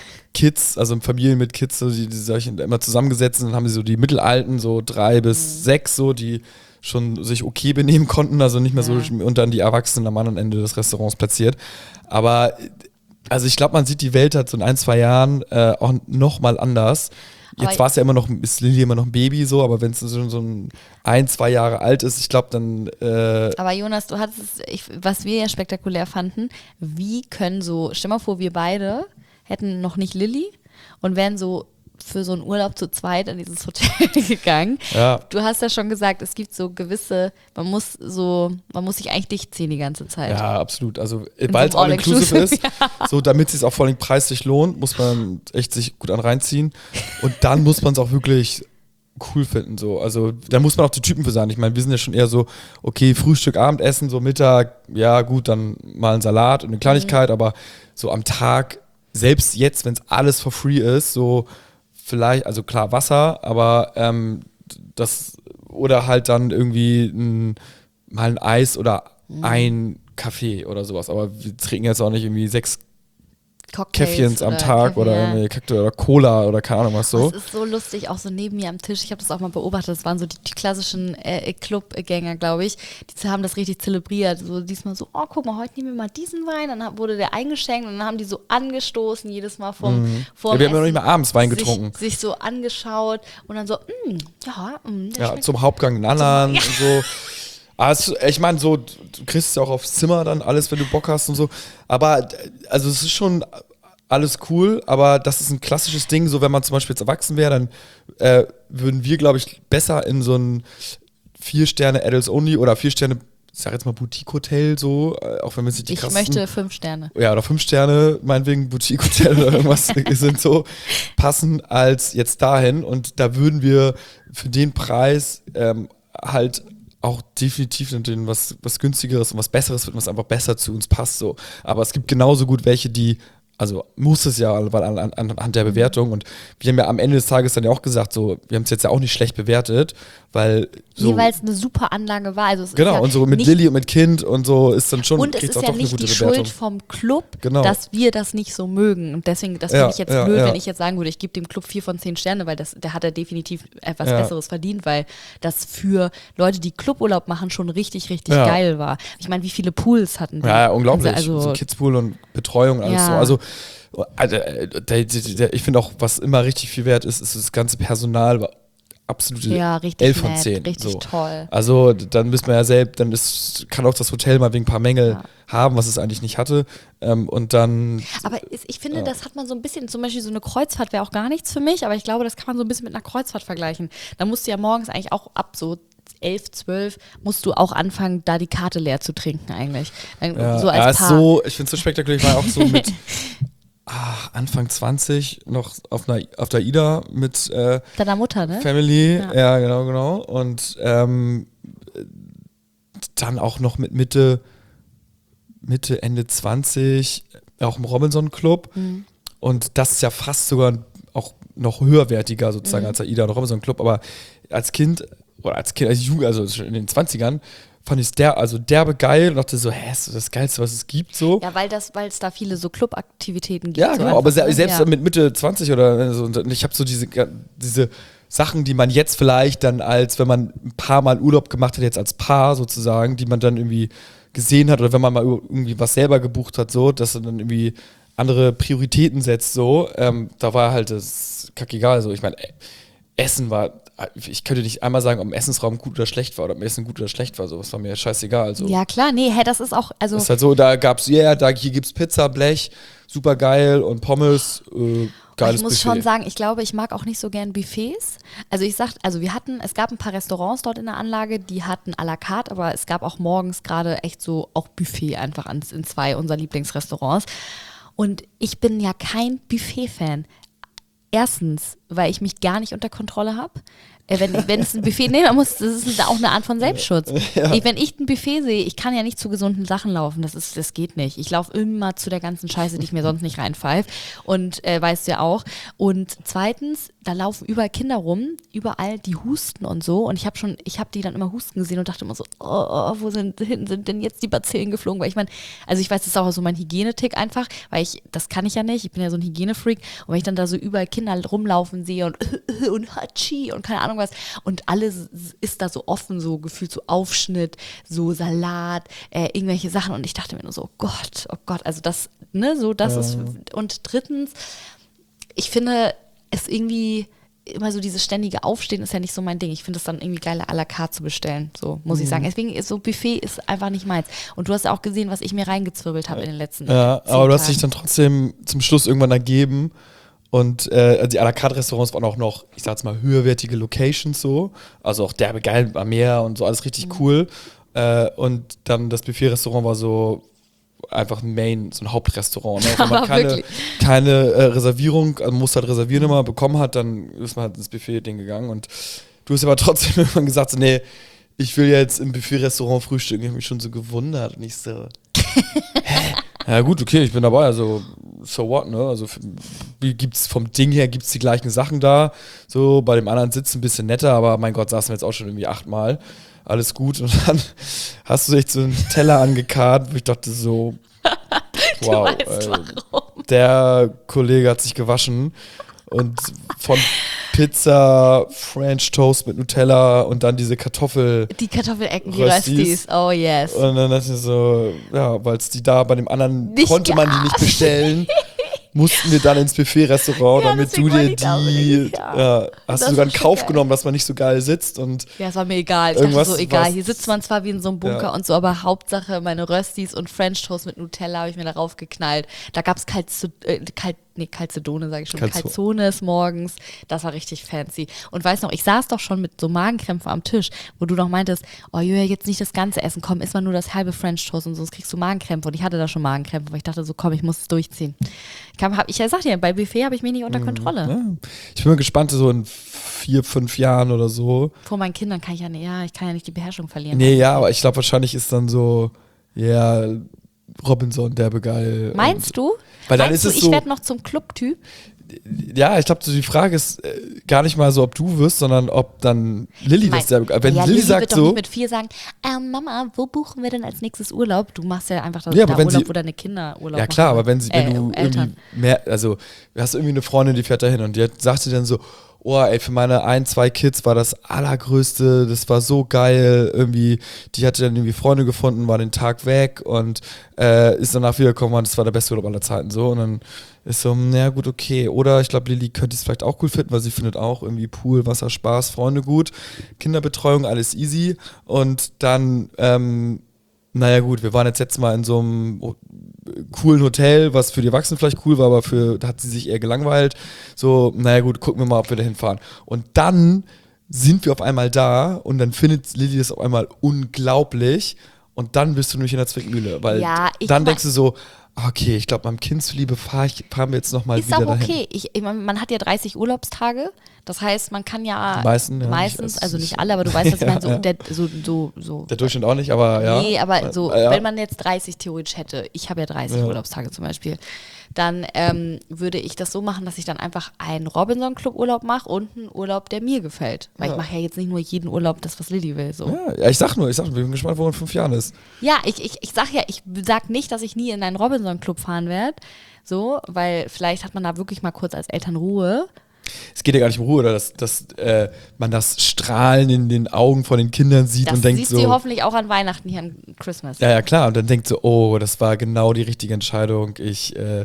Kids, also Familien mit Kids, so die, die sich immer zusammengesetzt und dann haben sie so die Mittelalten, so drei bis sechs, so, die schon sich okay benehmen konnten, also nicht mehr so, Ja. und dann die Erwachsenen am anderen Ende des Restaurants platziert. Aber also ich glaube, man sieht die Welt halt so in ein, zwei Jahren äh, auch nochmal anders. Jetzt Aber- war es ja immer noch, ist Lilly immer noch ein Baby so, aber wenn es so, so ein, ein, zwei Jahre alt ist, ich glaube dann, äh, Aber Jonas, du hattest es, ich, was wir ja spektakulär fanden, wie können so, stell mal vor, wir beide hätten noch nicht Lilly und wären so für so einen Urlaub zu zweit in dieses Hotel gegangen. ja. Du hast ja schon gesagt, es gibt so gewisse, man muss so, man muss sich eigentlich dicht ziehen die ganze Zeit. Ja, absolut. Also, In weil es so einem all-inclusive All-Inclusive, ist, so damit es sich auch vor allem preislich lohnt, muss man echt sich gut an reinziehen. Und dann muss man es auch wirklich cool finden. So. Also, da muss man auch die Typen für sein. Ich meine, wir sind ja schon eher so, okay, Frühstück, Abendessen, so Mittag, ja, gut, dann mal ein Salat und eine Kleinigkeit, aber so am Tag, selbst jetzt, wenn es alles for free ist, so vielleicht, also klar Wasser, aber ähm, das, oder halt dann irgendwie ein, mal ein Eis oder ein Kaffee oder sowas. Aber wir trinken jetzt auch nicht irgendwie sechs Cocktails Käffchens am oder Tag Kaffee, oder ja. irgendwie Kaktus oder Cola oder keine Ahnung was so. Das ist so lustig, auch so neben mir am Tisch. Ich habe das auch mal beobachtet. Das waren so die, die klassischen äh, Clubgänger, glaube ich. Die haben das richtig zelebriert. So diesmal so, oh, guck mal, heute nehmen wir mal diesen Wein. Dann hab- wurde der eingeschenkt und dann haben die so angestoßen, jedes Mal vom, vom Ja, wir haben ja noch nicht Essen, mal abends Wein sich, getrunken. Sich so angeschaut und dann so, mm, ja, mm, der Ja, schmeckt zum Hauptgang einen anderen und so. Also, ich meine, so, du kriegst ja auch aufs Zimmer dann alles, wenn du Bock hast und so. Aber, also, es ist schon alles cool, aber das ist ein klassisches Ding. So, wenn man zum Beispiel jetzt erwachsen wäre, dann äh, würden wir, glaube ich, besser in so ein Vier-Sterne Adults Only oder Vier-Sterne, ich sag jetzt mal Boutique-Hotel, so, äh, auch wenn wir nicht die Ich krassen, möchte fünf Sterne. ja, oder fünf Sterne, meinetwegen Boutique-Hotel oder irgendwas sind so, passen als jetzt dahin. Und da würden wir für den Preis ähm, halt auch definitiv den was, was günstigeres und was Besseres finden, was einfach besser zu uns passt. So. Aber es gibt genauso gut welche, die, also muss es ja, weil an, an, anhand der Bewertung. Und wir haben ja am Ende des Tages dann ja auch gesagt, so, wir haben es jetzt ja auch nicht schlecht bewertet, weil so. Nee, weil es eine super Anlage war. Also es Genau, ist ja und so mit nicht Lilly und mit Kind und so ist dann schon, Und es kriegt's ist auch ja doch eine nicht gute die Bewertung. Schuld vom Club, Genau. dass wir das nicht so mögen. Und deswegen, das Ja, finde ich jetzt ja, blöd, ja. wenn ich jetzt sagen würde, ich gebe dem Club vier von zehn Sterne, weil das, der hat ja definitiv etwas Ja. Besseres verdient, weil das für Leute, die Cluburlaub machen, schon richtig, richtig Ja. geil war. Ich meine, wie viele Pools hatten die? Ja, ja, unglaublich. Also, so Kidspool und Betreuung und alles Ja. so. Also, also äh, der, der, der, ich finde auch, was immer richtig viel wert ist, ist das ganze Personal. War absolute ja, richtig elf von nett, zehn. richtig so. toll. Also dann müssen wir ja selbst, dann ist, kann auch das Hotel mal wegen ein paar Mängel Ja. haben, was es eigentlich nicht hatte. Ähm, und dann, Aber es- ich finde, Ja. das hat man so ein bisschen, zum Beispiel so eine Kreuzfahrt wäre auch gar nichts für mich, aber ich glaube, das kann man so ein bisschen mit einer Kreuzfahrt vergleichen. Da musst du ja morgens eigentlich auch ab so elf, zwölf musst du auch anfangen, da die Karte leer zu trinken eigentlich. Dann, ja, so als ja, ist Paar. so, ich finde es so spektakulär, ich war auch so mit ach, Anfang zwanzig noch auf, einer, auf der Ida mit äh, Deiner Mutter, ne? Family. Ja. Ja, genau, genau. Und ähm, dann auch noch mit Mitte, Mitte, Ende zwanzig auch im Robinson Club. Mhm. Und das ist ja fast sogar auch noch höherwertiger sozusagen Mhm. als der Ida und Robinson Club. Aber als Kind oder als Kind, als Jugend, also schon in den zwanzigern, fand ich es der, also derbe geil und dachte so, hä, ist das das Geilste, was es gibt, so. Ja, weil das, weil es da viele so Clubaktivitäten gibt. Ja, so genau, einfach, aber se ne? selbst ja. mit Mitte zwanzig oder so, und ich habe so diese, diese Sachen, die man jetzt vielleicht dann als, wenn man ein paar Mal Urlaub gemacht hat, jetzt als Paar sozusagen, die man dann irgendwie gesehen hat oder wenn man mal irgendwie was selber gebucht hat, so, dass man dann irgendwie andere Prioritäten setzt, so, ähm, da war halt das kackegal, so, ich meine, Essen war, ich könnte nicht einmal sagen, ob ein Essensraum gut oder schlecht war oder ob Essen gut oder schlecht war, so, das war mir scheißegal, so. Ja, klar, nee, hä, das ist auch, also. Das ist halt so, da gab's, ja, yeah, da, hier gibt's Pizza, Blech, super geil und Pommes, äh, geiles Ich muss Buffet. schon sagen, ich glaube, ich mag auch nicht so gern Buffets. Also ich sag, also wir hatten, es gab ein paar Restaurants dort in der Anlage, die hatten à la carte, aber es gab auch morgens gerade echt so auch Buffet einfach an, in zwei unserer Lieblingsrestaurants. Und ich bin ja kein Buffet-Fan. Erstens, weil ich mich gar nicht unter Kontrolle habe. Äh, wenn, wenn es ein Buffet, nee, man muss, das ist auch eine Art von Selbstschutz. Ja. Ich, wenn ich ein Buffet sehe, ich kann ja nicht zu gesunden Sachen laufen, das ist, das geht nicht. Ich laufe immer zu der ganzen Scheiße, die ich mir sonst nicht reinpfeife und äh, weißt du ja auch. Und zweitens, da laufen überall Kinder rum, überall, die husten und so und ich habe schon, ich habe die dann immer husten gesehen und dachte immer so, oh, oh, wo sind, hinten sind denn jetzt die Bazillen geflogen? Weil ich meine, also ich weiß, das ist auch so mein Hygienetick einfach, weil ich, das kann ich ja nicht, ich bin ja so ein Hygienefreak und wenn ich dann da so überall Kinder rumlaufen sehe und und Hatschi und keine Ahnung was und alles ist da so offen, so gefühlt so Aufschnitt, so Salat, äh, irgendwelche Sachen und ich dachte mir nur so, oh Gott, oh Gott, also das, ne, so das Ja. ist, und drittens, ich finde es irgendwie immer so dieses ständige Aufstehen ist ja nicht so mein Ding. Ich finde es dann irgendwie geil, à la carte zu bestellen, so muss ich sagen. Deswegen ist so Buffet ist einfach nicht meins. Und du hast ja auch gesehen, was ich mir reingezwirbelt habe in den letzten Ja, zehn aber du hast Tagen. dich dann trotzdem zum Schluss irgendwann ergeben und äh, die à la carte Restaurants waren auch noch, ich sag's mal, höherwertige Locations so, also auch derbe geil am Meer und so, alles richtig Mhm. cool. Äh, und dann das Buffet-Restaurant war so einfach ein Main, so ein Hauptrestaurant. Ne? Wenn man Aber keine, wirklich. keine äh, Reservierung, also muss halt reservieren immer, bekommen hat, dann ist man halt ins Buffet-Ding gegangen und du hast aber trotzdem irgendwann gesagt, so, nee, ich will jetzt im Buffet-Restaurant frühstücken. Ich habe mich schon so gewundert und ich so, hä? Ja gut, okay, ich bin dabei, also so what, ne? Also f- wie gibt's vom Ding her gibt's die gleichen Sachen da. So, bei dem anderen sitzt ein bisschen netter, aber mein Gott, saßen wir jetzt auch schon irgendwie achtmal. Alles gut. Und dann hast du echt so einen Teller angekarrt, wo ich dachte so, wow, du weißt äh, warum. der Kollege hat sich gewaschen und von Pizza, French Toast mit Nutella und dann diese Kartoffel. Die Kartoffelecken, die Röstis. Röstis, oh yes. Und dann dachte ich so, ja, weil es die da bei dem anderen Nicht konnte man die nicht gab. bestellen, mussten wir dann ins Buffet-Restaurant, Ja, damit du deswegen dir wollte ich da die, unbedingt, ja. ja, Das hast du war sogar in schon Kauf geil. genommen, dass man nicht so geil sitzt und Ja, es war mir egal. Ich Irgendwas dachte so, egal, was- hier sitzt man zwar wie in so einem Bunker Ja. und so, aber Hauptsache meine Röstis und French Toast mit Nutella habe ich mir darauf geknallt. Da gab es Calzo, äh, Cal, nee, Calzedone, sage ich schon, Calzo- Calzones morgens. Das war richtig fancy. Und weißt noch, ich saß doch schon mit so Magenkrämpfen am Tisch, wo du noch meintest, oh Julia, jetzt nicht das ganze Essen, komm, iss mal nur das halbe French Toast und sonst kriegst du Magenkrämpfe. Und ich hatte da schon Magenkrämpfe, weil ich dachte so, komm, ich muss es durchziehen. Ich, kam, hab, ich sag dir, bei Buffet habe ich mich nicht unter Kontrolle. ja. Ich bin mal gespannt, so in vier, fünf Jahren oder so. Vor meinen Kindern kann ich ja nicht, ja, ich kann ja nicht die Beherrschung verlieren. Nee, ja, aber ich glaube, wahrscheinlich ist dann so, ja, Robinson, derbe geil. Meinst und, du? Weil dann Meinst ist du, es ich so, werde noch zum Club-Typ? ja, ich glaube, so die Frage ist äh, gar nicht mal so, ob du wirst, sondern ob dann Lilly das derbe geil. Wenn ja, Lilly Lilly sagt wird doch so, nicht mit vier sagen, ähm, Mama, wo buchen wir denn als nächstes Urlaub? Du machst ja einfach das Ja, aber da wenn Urlaub, sie- wo deine Kinder Urlaub ja machen. klar, aber wenn sie, wenn Äh, du Eltern. irgendwie mehr, also du hast irgendwie eine Freundin, die fährt da hin und die hat, sagt sie dann so, oh ey, für meine ein, zwei Kids war das allergrößte, das war so geil, irgendwie, die hatte dann irgendwie Freunde gefunden, war den Tag weg und äh, ist danach wiedergekommen und das war der beste Urlaub aller Zeiten so und dann ist so, na gut, okay. Oder ich glaube, Lilly könnte es vielleicht auch cool finden, weil sie findet auch irgendwie Pool, Wasser, Spaß, Freunde gut, Kinderbetreuung, alles easy und dann, ähm, naja gut, wir waren jetzt jetzt mal in so einem coolen Hotel, was für die Erwachsenen vielleicht cool war, aber für, da hat sie sich eher gelangweilt. So, naja gut, gucken wir mal, ob wir da hinfahren. Und dann sind wir auf einmal da und dann findet Lilly das auf einmal unglaublich und dann bist du nämlich in der Zwickmühle, weil Ja, ich dann mein- denkst du so, Okay, ich glaube, meinem Kind zuliebe fahr ich, fahren wir jetzt nochmal Ist wieder auch dahin. okay. Ich, ich, man man hat ja dreißig Urlaubstage. Das heißt, man kann ja Die meisten, ja, meistens, nicht, also nicht- nicht alle, aber du weißt, was ich Ja, meine, so, ja. der, so, so, so. Der Durchschnitt auch nicht, aber ja. Nee, aber so, Äh, ja. wenn man jetzt dreißig theoretisch hätte, ich habe ja dreißig Ja. Urlaubstage zum Beispiel, dann ähm, würde ich das so machen, dass ich dann einfach einen Robinson-Club-Urlaub mache und einen Urlaub, der mir gefällt. Weil Ja. ich mache ja jetzt nicht nur jeden Urlaub das, was Lilly will. So. Ja, ja, ich sag nur, ich sag nur, wir sind gespannt, wo er in fünf Jahren ist. Ja, ich, ich, ich sag ja, ich sag nicht, dass ich nie in einen Robinson-Club fahren werde. So, weil vielleicht hat man da wirklich mal kurz als Eltern Ruhe. Es geht ja gar nicht um Ruhe, oder dass, dass äh, man das Strahlen in den Augen von den Kindern sieht Das und denkt siehst so. du hoffentlich auch an Weihnachten hier an Christmas. Ja, ja, klar. Und dann denkt so, oh, das war genau die richtige Entscheidung. Ich, äh,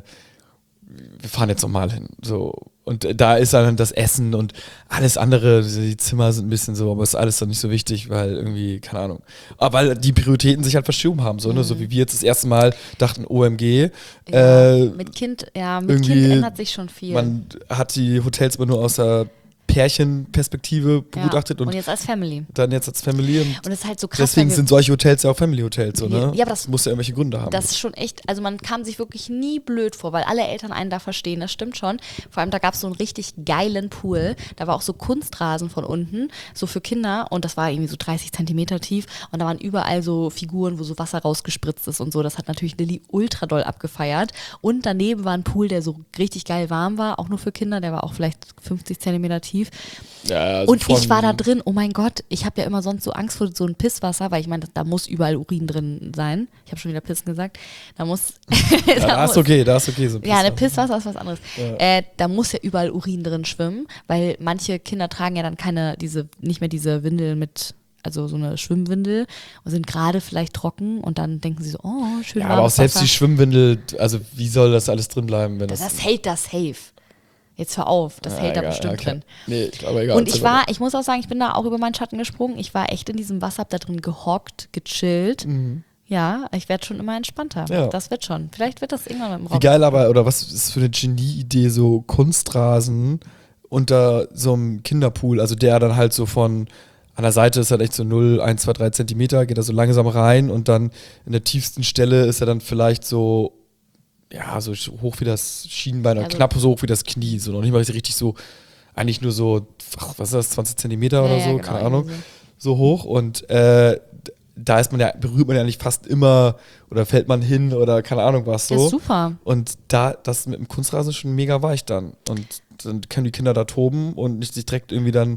wir fahren jetzt nochmal hin. So. Und äh, da ist dann das Essen und alles andere, die Zimmer sind ein bisschen so, aber ist alles dann nicht so wichtig, weil irgendwie, keine Ahnung. Aber weil die Prioritäten sich halt verschoben haben, so, ne? So wie wir jetzt das erste Mal dachten, O M G. Ja, äh, mit Kind, ja, mit irgendwie, Kind ändert sich schon viel. Man hat die Hotels immer nur aus der Pärchenperspektive begutachtet ja. und, und, jetzt als Family. dann jetzt als Family. Und Und es ist halt so krass. deswegen weil wir- sind solche Hotels ja auch Family-Hotels, so, ne? Ja, aber das- muss ja irgendwelche Gründe haben. Das ist schon echt, also man kam sich wirklich nie blöd vor, weil alle Eltern einen da verstehen, das stimmt schon. Vor allem, da gab es so einen richtig geilen Pool. Da war auch so Kunstrasen von unten, so für Kinder. Und das war irgendwie so dreißig Zentimeter tief. Und da waren überall so Figuren, wo so Wasser rausgespritzt ist und so. Das hat natürlich Lilly ultra doll abgefeiert. Und daneben war ein Pool, der so richtig geil warm war, auch nur für Kinder. Der war auch vielleicht fünfzig Zentimeter tief. ja, also Und von- ich war da drin, oh mein Gott, ich habe ja immer sonst so Angst vor so einem Pisswasser, weil ich meine, da muss überall Urin drin sein. Ich habe schon wieder Pissen gesagt. Da muss. Ja, da ist muss- okay, da ist okay. So ein Ja, eine bisschen. Pisswasser ist was anderes. Ja. Äh, da muss ja überall Urin drin schwimmen, weil manche Kinder tragen ja dann keine, diese, nicht mehr diese Windel mit, also so eine Schwimmwindel und sind gerade vielleicht trocken und dann denken sie so, oh, schön Ja, aber auch warmes selbst Wasser. die Schwimmwindel, also wie soll das alles drin bleiben, wenn das. Das hält das safe. Jetzt hör auf, das Ja, hält da egal, bestimmt okay. drin. Nee, ich glaube, egal. Und ich war, ich muss auch sagen, ich bin da auch über meinen Schatten gesprungen. Ich war echt in diesem Wasser, hab da drin gehockt, gechillt. Ja, ich werde schon immer entspannter. Mhm. Ja. Das wird schon. Vielleicht wird das irgendwann mit dem Wie Raum. geil aber, oder was ist für eine Genie-Idee, so Kunstrasen unter so einem Kinderpool, also der dann halt so von, an der Seite ist halt echt so null, eins, zwei, drei Zentimeter, geht da so langsam rein und dann in der tiefsten Stelle ist er dann vielleicht so, ja, so hoch wie das Schienbein, oder Also- knapp so hoch wie das Knie, so noch nicht mal richtig so, eigentlich nur so, ach, was ist das, zwanzig Zentimeter Ja, oder ja, so, genau, keine Ahnung, irgendwie so hoch und äh, da ist man ja, berührt man ja nicht fast immer oder fällt man hin oder keine Ahnung was Ja, so. super. Und da, das mit dem Kunstrasen ist schon mega weich dann. Und dann können die Kinder da toben und nicht sich direkt irgendwie dann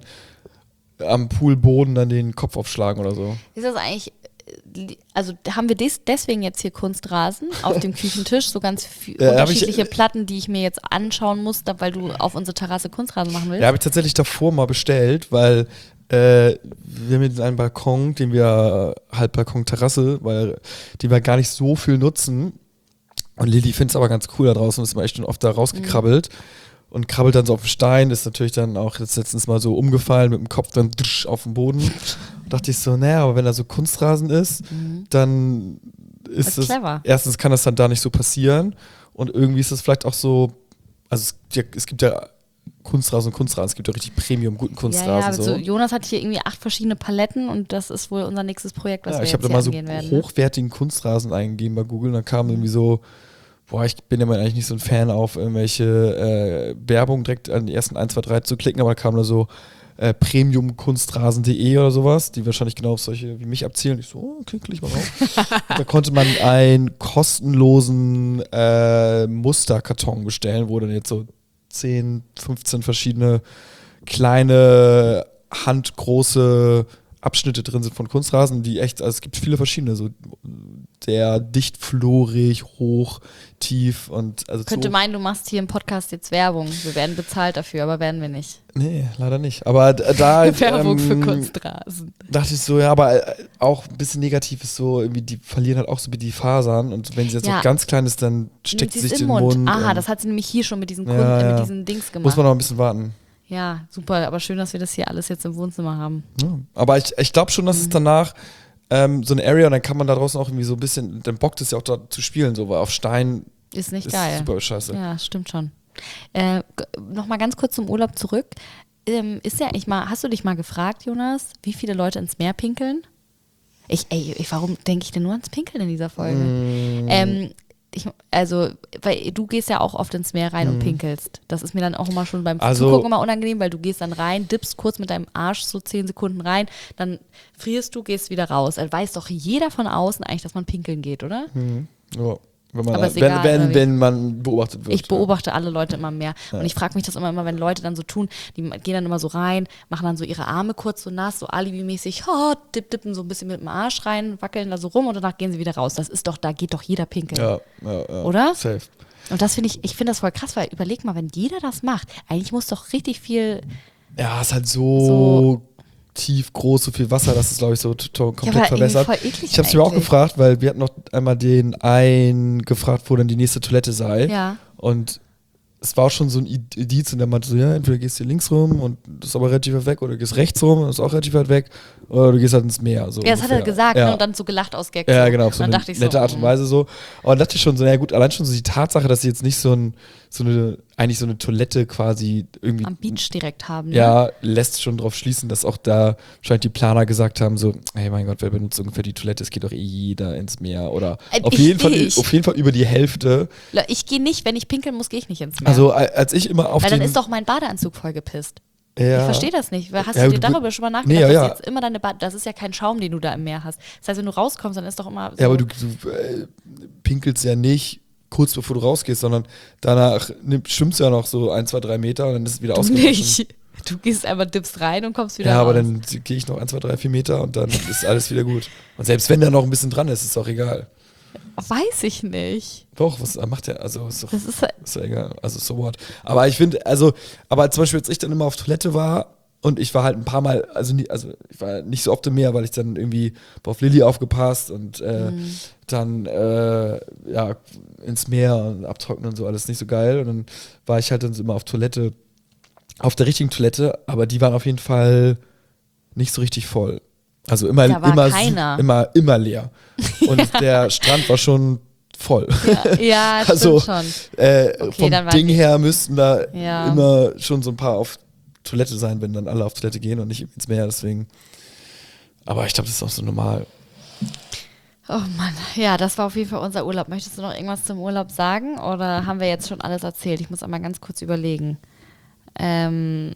am Poolboden dann den Kopf aufschlagen oder so. Ist das eigentlich, äh, also haben wir des, deswegen jetzt hier Kunstrasen auf dem Küchentisch, so ganz viel, Ja, hab ich- unterschiedliche Platten, die ich mir jetzt anschauen muss, da, weil du auf unsere Terrasse Kunstrasen machen willst? Ja, habe ich tatsächlich davor mal bestellt, weil äh, wir haben jetzt einen Balkon, den wir halt Balkon-Terrasse, weil die wir gar nicht so viel nutzen. Und Lilly findet es aber ganz cool da draußen, ist mal echt schon oft da rausgekrabbelt. Und krabbelt dann so auf den Stein, ist natürlich dann auch jetzt letztens mal so umgefallen mit dem Kopf dann dusch, auf den Boden. Und dachte ich so, naja, aber wenn da so Kunstrasen ist, dann ist Das ist es, clever. erstens kann das dann da nicht so passieren und irgendwie ist es vielleicht auch so, also es, gibt ja- es gibt ja Kunstrasen und Kunstrasen, es gibt ja richtig Premium guten Ja, Kunstrasen. ja, so. also Jonas hat hier irgendwie acht verschiedene Paletten und das ist wohl unser nächstes Projekt, was Ja, wir ich jetzt habe da hier mal so angehen werden. Ne? hochwertigen Kunstrasen eingegeben bei Google und dann kam irgendwie so, boah, ich bin ja mal eigentlich nicht so ein Fan auf irgendwelche äh, Werbung direkt an die ersten eins, zwei, drei zu klicken, aber da kam da so äh, premiumkunstrasen punkt de oder sowas, die wahrscheinlich genau auf solche wie mich abzielen. Ich so, oh, okay, klick ich mal rauf. Da konnte man einen kostenlosen äh, Musterkarton bestellen, wo dann jetzt so zehn, fünfzehn verschiedene kleine, handgroße Abschnitte drin sind von Kunstrasen, die echt, also es gibt viele verschiedene, so sehr dichtflorig, hoch, tief und also Könnte so, meinen, du machst hier im Podcast jetzt Werbung. Wir werden bezahlt dafür, aber werden wir nicht. nee, leider nicht. Aber d- da Werbung für ähm, Kunstrasen. dachte ich so, ja, aber äh, auch ein bisschen negativ ist so, irgendwie die verlieren halt auch so wie die Fasern und wenn sie jetzt Ja. noch ganz klein ist, dann steckt Sie sie ist sich im in den Mund. Mund. Aha, und das hat sie nämlich hier schon mit diesen, Kun Ja, äh, ja. mit diesen Dings gemacht. muss man noch ein bisschen warten. Ja, super, aber schön, dass wir das hier alles jetzt im Wohnzimmer haben. Ja. Aber ich, ich glaube schon, dass Mhm. es danach ähm, so eine Area und dann kann man da draußen auch irgendwie so ein bisschen, dann bockt es ja auch da zu spielen, so, weil auf Stein Ist nicht ist geil. super scheiße. Ja, stimmt schon. Äh, Nochmal ganz kurz zum Urlaub zurück. Ähm, ist ja eigentlich mal, hast du dich mal gefragt, Jonas, wie viele Leute ins Meer pinkeln? Ich, ey, ich, warum denke ich denn nur ans Pinkeln in dieser Folge? Mm. Ähm, ich, also, weil du gehst ja auch oft ins Meer rein und pinkelst. Das ist mir dann auch immer schon beim Also- Zugucken immer unangenehm, weil du gehst dann rein, dippst kurz mit deinem Arsch so zehn Sekunden rein, dann frierst du, gehst wieder raus. Also weiß doch jeder von außen eigentlich, dass man pinkeln geht, oder? Ja. Wenn, man, Aber ist wenn, egal, oder wenn, wie? wenn man beobachtet wird. Ich beobachte alle Leute immer mehr. Und ich frage mich das immer, immer, wenn Leute dann so tun, die gehen dann immer so rein, machen dann so ihre Arme kurz so nass, so alibimäßig, oh, dipp, dippen so ein bisschen mit dem Arsch rein, wackeln da so rum und danach gehen sie wieder raus. Das ist doch, da geht doch jeder pinkeln. Ja, ja, ja. Oder? Safe. Und das finde ich, ich finde das voll krass, weil überleg mal, wenn jeder das macht, eigentlich muss doch richtig viel, Ja, es ist halt so, So- tief, groß, so viel Wasser, dass es, glaube ich, so total komplett aber irgendwie verwässert. voll eklig Ich habe es mir auch eigentlich. gefragt, weil wir hatten noch einmal den einen gefragt, wo dann die nächste Toilette sei. Ja. Und es war auch schon so ein Indiz und der meinte so, ja, entweder gehst du links rum und das ist aber relativ weit weg oder du gehst rechts rum und das ist auch relativ weit weg oder du gehst halt ins Meer. So ja, das hat er ungefähr. gesagt, ja. ne? Und dann so gelacht aus Gag. Ja, so. genau, auf Und so dann eine dachte ich nette so, Art und mm. Weise so. Aber dann dachte ich schon so, ja gut, allein schon so die Tatsache, dass sie jetzt nicht so, ein, so eine, eigentlich so eine Toilette quasi irgendwie Am Beach direkt haben. Ne? ja, lässt schon darauf schließen, dass auch da wahrscheinlich die Planer gesagt haben, so, hey mein Gott, wer benutzt ungefähr die Toilette? Es geht doch eh jeder ins Meer oder Äh, auf ich jeden, Fall, nicht. auf jeden Fall über die Hälfte. Ich gehe nicht, wenn ich pinkeln muss, gehe ich nicht ins Meer. Also a- als ich immer auf weil den... dann ist doch mein Badeanzug voll gepisst. ja, Ich verstehe das nicht. Weil Hast Ja, du dir du- darüber schon mal nachgedacht, Nee, ja, ja. dass jetzt immer deine Bad das ist ja kein Schaum, den du da im Meer hast. Das heißt, wenn du rauskommst, dann ist doch immer so. Ja, aber du, du äh, pinkelst ja nicht kurz bevor du rausgehst, sondern danach nimm, schwimmst du ja noch so ein, zwei, drei Meter und dann ist es wieder du ausgewaschen. nicht. Du gehst einfach, dippst rein und kommst wieder Ja, aber raus. dann gehe ich noch ein, zwei, drei, vier Meter und dann ist alles wieder gut. Und selbst wenn da noch ein bisschen dran ist, ist auch egal. Weiß ich nicht. Doch, was macht der? Also ist doch, Das ist ist doch egal. Also so what. Aber ich finde, also, aber zum Beispiel, als ich dann immer auf Toilette war und ich war halt ein paar Mal, also, nie, also ich war nicht so oft im Meer, weil ich dann irgendwie hab auf Lilly aufgepasst und äh, Mhm. dann äh, ja ins Meer und abtrocknen und so, alles nicht so geil. Und dann war ich halt dann so immer auf Toilette, auf der richtigen Toilette, aber die waren auf jeden Fall nicht so richtig voll. Also immer, Da war immer, su- keiner. immer, immer leer. Und der Strand war schon voll. ja, stimmt Also, schon. Äh, Okay, vom dann war Ding ich- her müssten da Ja. immer schon so ein paar auf Toilette sein, wenn dann alle auf Toilette gehen und nicht ins Meer, deswegen. Aber ich glaube, das ist auch so normal. Oh Mann, ja, das war auf jeden Fall unser Urlaub. Möchtest du noch irgendwas zum Urlaub sagen oder haben wir jetzt schon alles erzählt? Ich muss einmal ganz kurz überlegen. Ähm,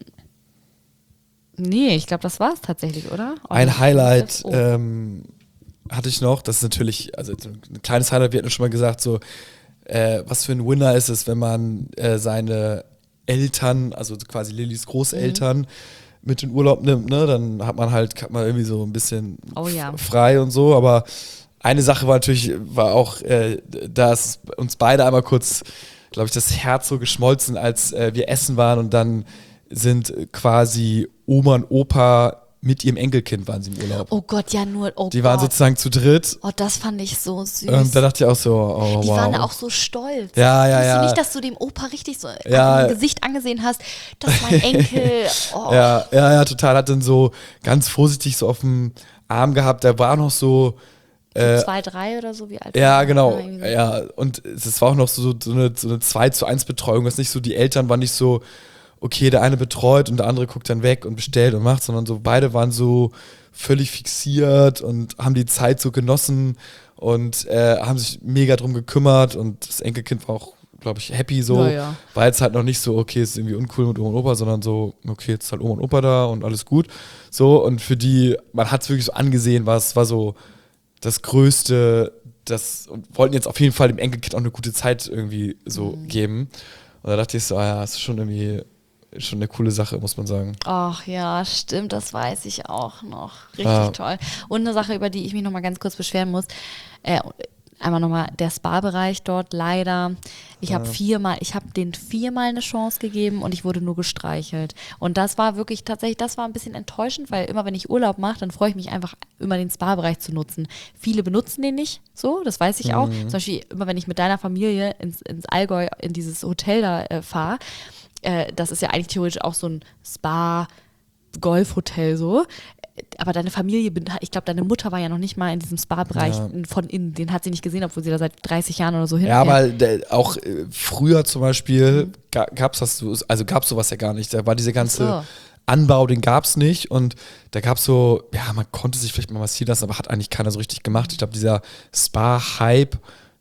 nee, ich glaube, das war es tatsächlich, oder? Oh, Ein das- Highlight Oh. ähm, hatte ich noch, das ist natürlich, also so ein kleines Highlight, wir hatten schon mal gesagt, so, äh, was für ein Winner ist es, wenn man äh, seine Eltern, also quasi Lillys Großeltern, Mhm. mit in Urlaub nimmt, ne? Dann hat man halt, hat man irgendwie so ein bisschen Oh ja. f- frei und so, aber eine Sache war natürlich, war auch, äh, dass uns beide einmal kurz, glaube ich, das Herz so geschmolzen, als äh, wir essen waren und dann sind quasi Oma und Opa mit ihrem Enkelkind waren sie im Urlaub. Oh Gott, ja nur, oh Die waren Gott. sozusagen zu dritt Oh, das fand ich so süß. und da dachte ich auch so, oh Die wow. waren auch so stolz. Ja, ja, Findest ja. du nicht, dass du dem Opa richtig so Ja. im Gesicht angesehen hast, das ist mein Enkel. Oh. Ja, ja, ja, total. Hat dann so ganz vorsichtig so auf dem Arm gehabt. Der war noch so. Äh, Zwei, drei oder so, wie alt ja, war der? genau. irgendwie so. Ja, und es war auch noch so, so eine, so eine zwei zu eins Betreuung. Das ist nicht so, die Eltern waren nicht so, okay, der eine betreut und der andere guckt dann weg und bestellt und macht, sondern so beide waren so völlig fixiert und haben die Zeit so genossen und äh, haben sich mega drum gekümmert und das Enkelkind war auch, glaube ich, happy so, Ja, ja. weil es halt noch nicht so, okay, es ist irgendwie uncool mit Oma und Opa, sondern so, okay, jetzt ist halt Oma und Opa da und alles gut. So, und für die, man hat es wirklich so angesehen, war es war so das Größte, das, und wollten jetzt auf jeden Fall dem Enkelkind auch eine gute Zeit irgendwie so Mhm. geben. Und da dachte ich so, ah ja, das ist schon irgendwie schon eine coole Sache, muss man sagen. Ach ja, stimmt, das weiß ich auch noch. Richtig Ja. toll. Und eine Sache, über die ich mich noch mal ganz kurz beschweren muss. Äh, einmal nochmal der Spa-Bereich dort, leider. Ich habe viermal, ich habe denen viermal eine Chance gegeben und ich wurde nur gestreichelt. Und das war wirklich tatsächlich, das war ein bisschen enttäuschend, weil immer wenn ich Urlaub mache, dann freue ich mich einfach, immer den Spa-Bereich zu nutzen. Viele benutzen den nicht so, das weiß ich auch. Zum Beispiel immer, wenn ich mit deiner Familie ins, ins Allgäu, in dieses Hotel da äh, fahre, äh, das ist ja eigentlich theoretisch auch so ein Spa, Golfhotel so. Aber deine Familie, ich glaube, deine Mutter war ja noch nicht mal in diesem Spa-Bereich Ja. von innen. Den hat sie nicht gesehen, obwohl sie da seit dreißig Jahren oder so hin. Ja, aber der, auch äh, früher zum Beispiel ga, gab's das, so- also gab's sowas ja gar nicht. Da war diese ganze Ach so. Anbau, den gab's nicht und da gab's so, ja, man konnte sich vielleicht mal massieren lassen, aber hat eigentlich keiner so richtig gemacht. Ich glaube, dieser Spa-Hype,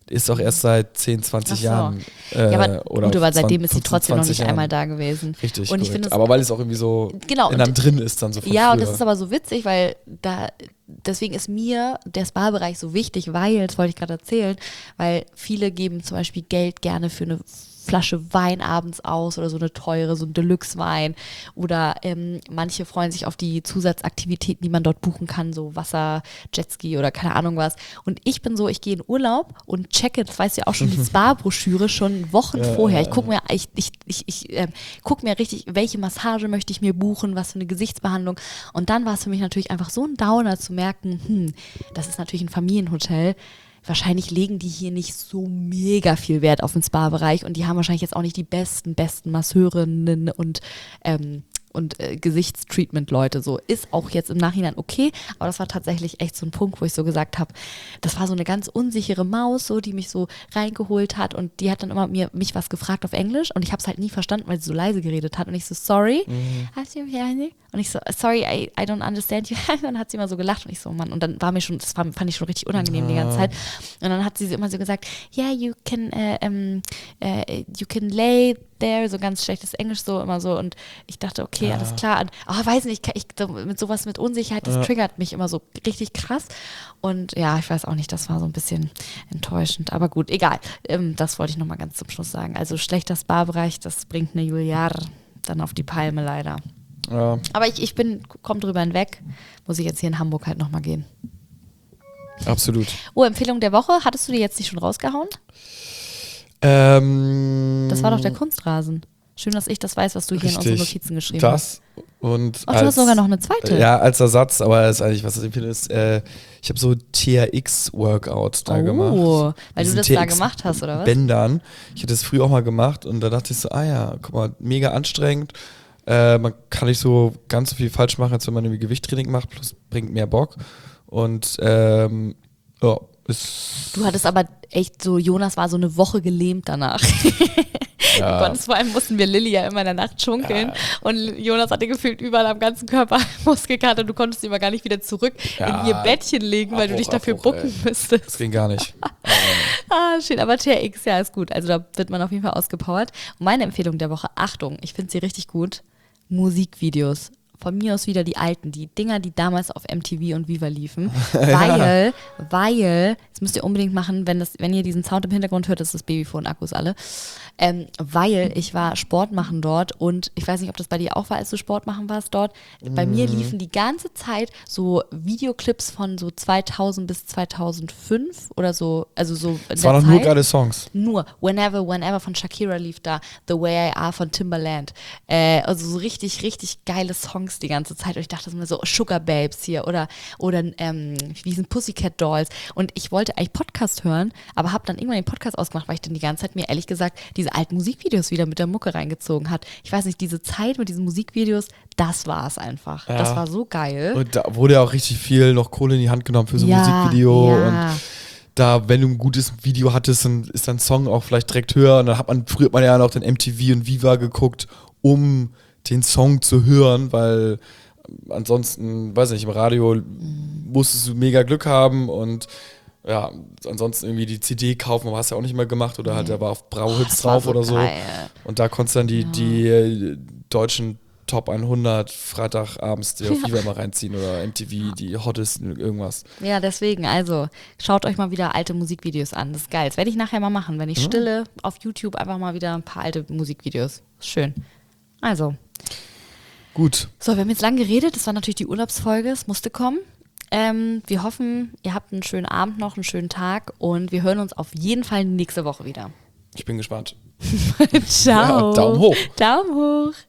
ist auch erst seit zehn, zwanzig Ach so. Jahren. Äh, Ja, aber oder gut, aber seitdem ist sie fünfzehn, trotzdem noch zwanzig nicht einmal Jahren. da gewesen. Richtig, und ich korrekt. finde es Aber weil es auch irgendwie so Genau, in einem und- drin ist dann so von Ja, und früher. das ist aber so witzig, weil da, deswegen ist mir der Spa-Bereich so wichtig, weil, das wollte ich gerade erzählen, weil viele geben zum Beispiel Geld gerne für eine Flasche Wein abends aus oder so eine teure, so ein Deluxe-Wein oder ähm, manche freuen sich auf die Zusatzaktivitäten, die man dort buchen kann, so Wasser, Jetski oder keine Ahnung was. Und ich bin so, ich gehe in Urlaub und checke, das weißt du ja auch schon, die Spa-Broschüre schon Wochen Ja, vorher. ja, Ich gucke mir, ich, ich, ich, ich ähm, guck mir richtig, welche Massage möchte ich mir buchen, was für eine Gesichtsbehandlung. Und dann war es für mich natürlich einfach so ein Downer zu merken, hm, das ist natürlich ein Familienhotel. Wahrscheinlich legen die hier nicht so mega viel Wert auf den Spa-Bereich und die haben wahrscheinlich jetzt auch nicht die besten, besten Masseurinnen und, ähm, und äh, Gesichtstreatment-Leute. So ist auch jetzt im Nachhinein okay, aber das war tatsächlich echt so ein Punkt, wo ich so gesagt habe, das war so eine ganz unsichere Maus, so, die mich so reingeholt hat und die hat dann immer mir, mich was gefragt auf Englisch und ich habe es halt nie verstanden, weil sie so leise geredet hat und ich so, sorry, hast du mich nicht? Und ich so, sorry, I, I don't understand you. Und dann hat sie immer so gelacht und ich so, Mann, und dann war mir schon, das war, fand ich schon richtig unangenehm die ganze Zeit. Und dann hat sie immer so gesagt, yeah, you can, uh, um, uh, you can lay there, so ganz schlechtes Englisch so immer so und ich dachte, okay, alles klar. Und, oh, weiß nicht, ich, ich, mit sowas mit Unsicherheit, das Ja. triggert mich immer so richtig krass und ja, ich weiß auch nicht, das war so ein bisschen enttäuschend, aber gut, egal. Ähm, das wollte ich nochmal ganz zum Schluss sagen. Also schlechter Spa-Bereich, das bringt eine Juliar dann auf die Palme leider. Ja, Aber ich, ich bin, komm drüber hinweg, muss ich jetzt hier in Hamburg halt nochmal gehen. absolut. Oh, Empfehlung der Woche, hattest du die jetzt nicht schon rausgehauen? Ähm, Das war doch der Kunstrasen. Schön, dass ich das weiß, was du hier in unsere richtig. Notizen geschrieben hast. Das und Ach, du hast sogar noch eine zweite. Ja, als Ersatz, aber das ist eigentlich, was ich empfehle, ist, äh, ich habe so T R X-Workout da Oh, gemacht. weil du Diesen das da T R X gemacht hast, oder was? Bändern. Ich hatte das früher auch mal gemacht und da dachte ich so, ah ja, guck mal, mega anstrengend. Äh, man kann nicht so ganz so viel falsch machen, als wenn man irgendwie Gewichttraining macht, plus bringt mehr Bock. Und ähm, ja, ist. Du hattest aber echt so, Jonas war so eine Woche gelähmt danach. Ja. Du konntest, vor allem mussten wir Lilly ja immer in der Nacht schunkeln Ja. und Jonas hatte gefühlt überall am ganzen Körper Muskelkater. Du konntest ihn aber gar nicht wieder zurück Ja. in ihr Bettchen legen, weil du Abbruch, dich dafür Abbruch, bucken ey. müsstest. Das ging gar nicht. Ah, schön, aber T R X, ja, ist gut. Also da wird man auf jeden Fall ausgepowert. Und meine Empfehlung der Woche, Achtung, ich finde sie richtig gut, Musikvideos. Von mir aus wieder die alten, die Dinger, die damals auf M T V und Viva liefen. Weil, weil, das müsst ihr unbedingt machen, wenn, das, wenn ihr diesen Sound im Hintergrund hört, das ist das Babyphone-Akkus alle. Ähm, weil ich war Sport machen dort und ich weiß nicht, ob das bei dir auch war, als du Sport machen warst dort. Bei mir liefen die ganze Zeit so Videoclips von so zweitausend bis zweitausendfünf oder so, also so in Es der waren noch Zeit. nur geile Songs. Nur Whenever, Whenever von Shakira lief da, The Way I Are von Timbaland. Äh, also so richtig, richtig geile Songs die ganze Zeit. Und ich dachte immer so, Sugar Babes hier oder, oder ähm, wie sind Pussycat Dolls. Und ich wollte eigentlich Podcast hören, aber habe dann irgendwann den Podcast ausgemacht, weil ich dann die ganze Zeit mir ehrlich gesagt diese alten Musikvideos wieder mit der Mucke reingezogen hat. Ich weiß nicht, diese Zeit mit diesen Musikvideos, das war es einfach. Ja. Das war so geil. Und da wurde ja auch richtig viel noch Kohle in die Hand genommen für so ein Ja, Musikvideo. ja. Und da, wenn du ein gutes Video hattest, dann ist dein Song auch vielleicht direkt höher. Und dann hat man, früher hat man ja noch den M T V und Viva geguckt, um den Song zu hören, weil ansonsten, weiß nicht, im Radio Mhm. musstest du mega Glück haben und ja, ansonsten irgendwie die C D kaufen, aber hast du ja auch nicht mehr gemacht oder halt, Nee. da war auf Oh, Brauhits das war drauf so oder so. geil. Und da konntest du dann die, Ja. die äh, deutschen Top hundert Freitagabends die auf Ja. Viva mal reinziehen oder M T V, die hottesten irgendwas. Ja, deswegen, also schaut euch mal wieder alte Musikvideos an. Das ist geil. Das werde ich nachher mal machen, wenn ich stille auf YouTube einfach mal wieder ein paar alte Musikvideos. Schön. Also, Gut, so, wir haben jetzt lang geredet. Das war natürlich die Urlaubsfolge. Es musste kommen. Ähm, wir hoffen, ihr habt einen schönen Abend noch, einen schönen Tag und wir hören uns auf jeden Fall nächste Woche wieder. ich bin gespannt. Ciao. Ja, Daumen hoch. Daumen hoch.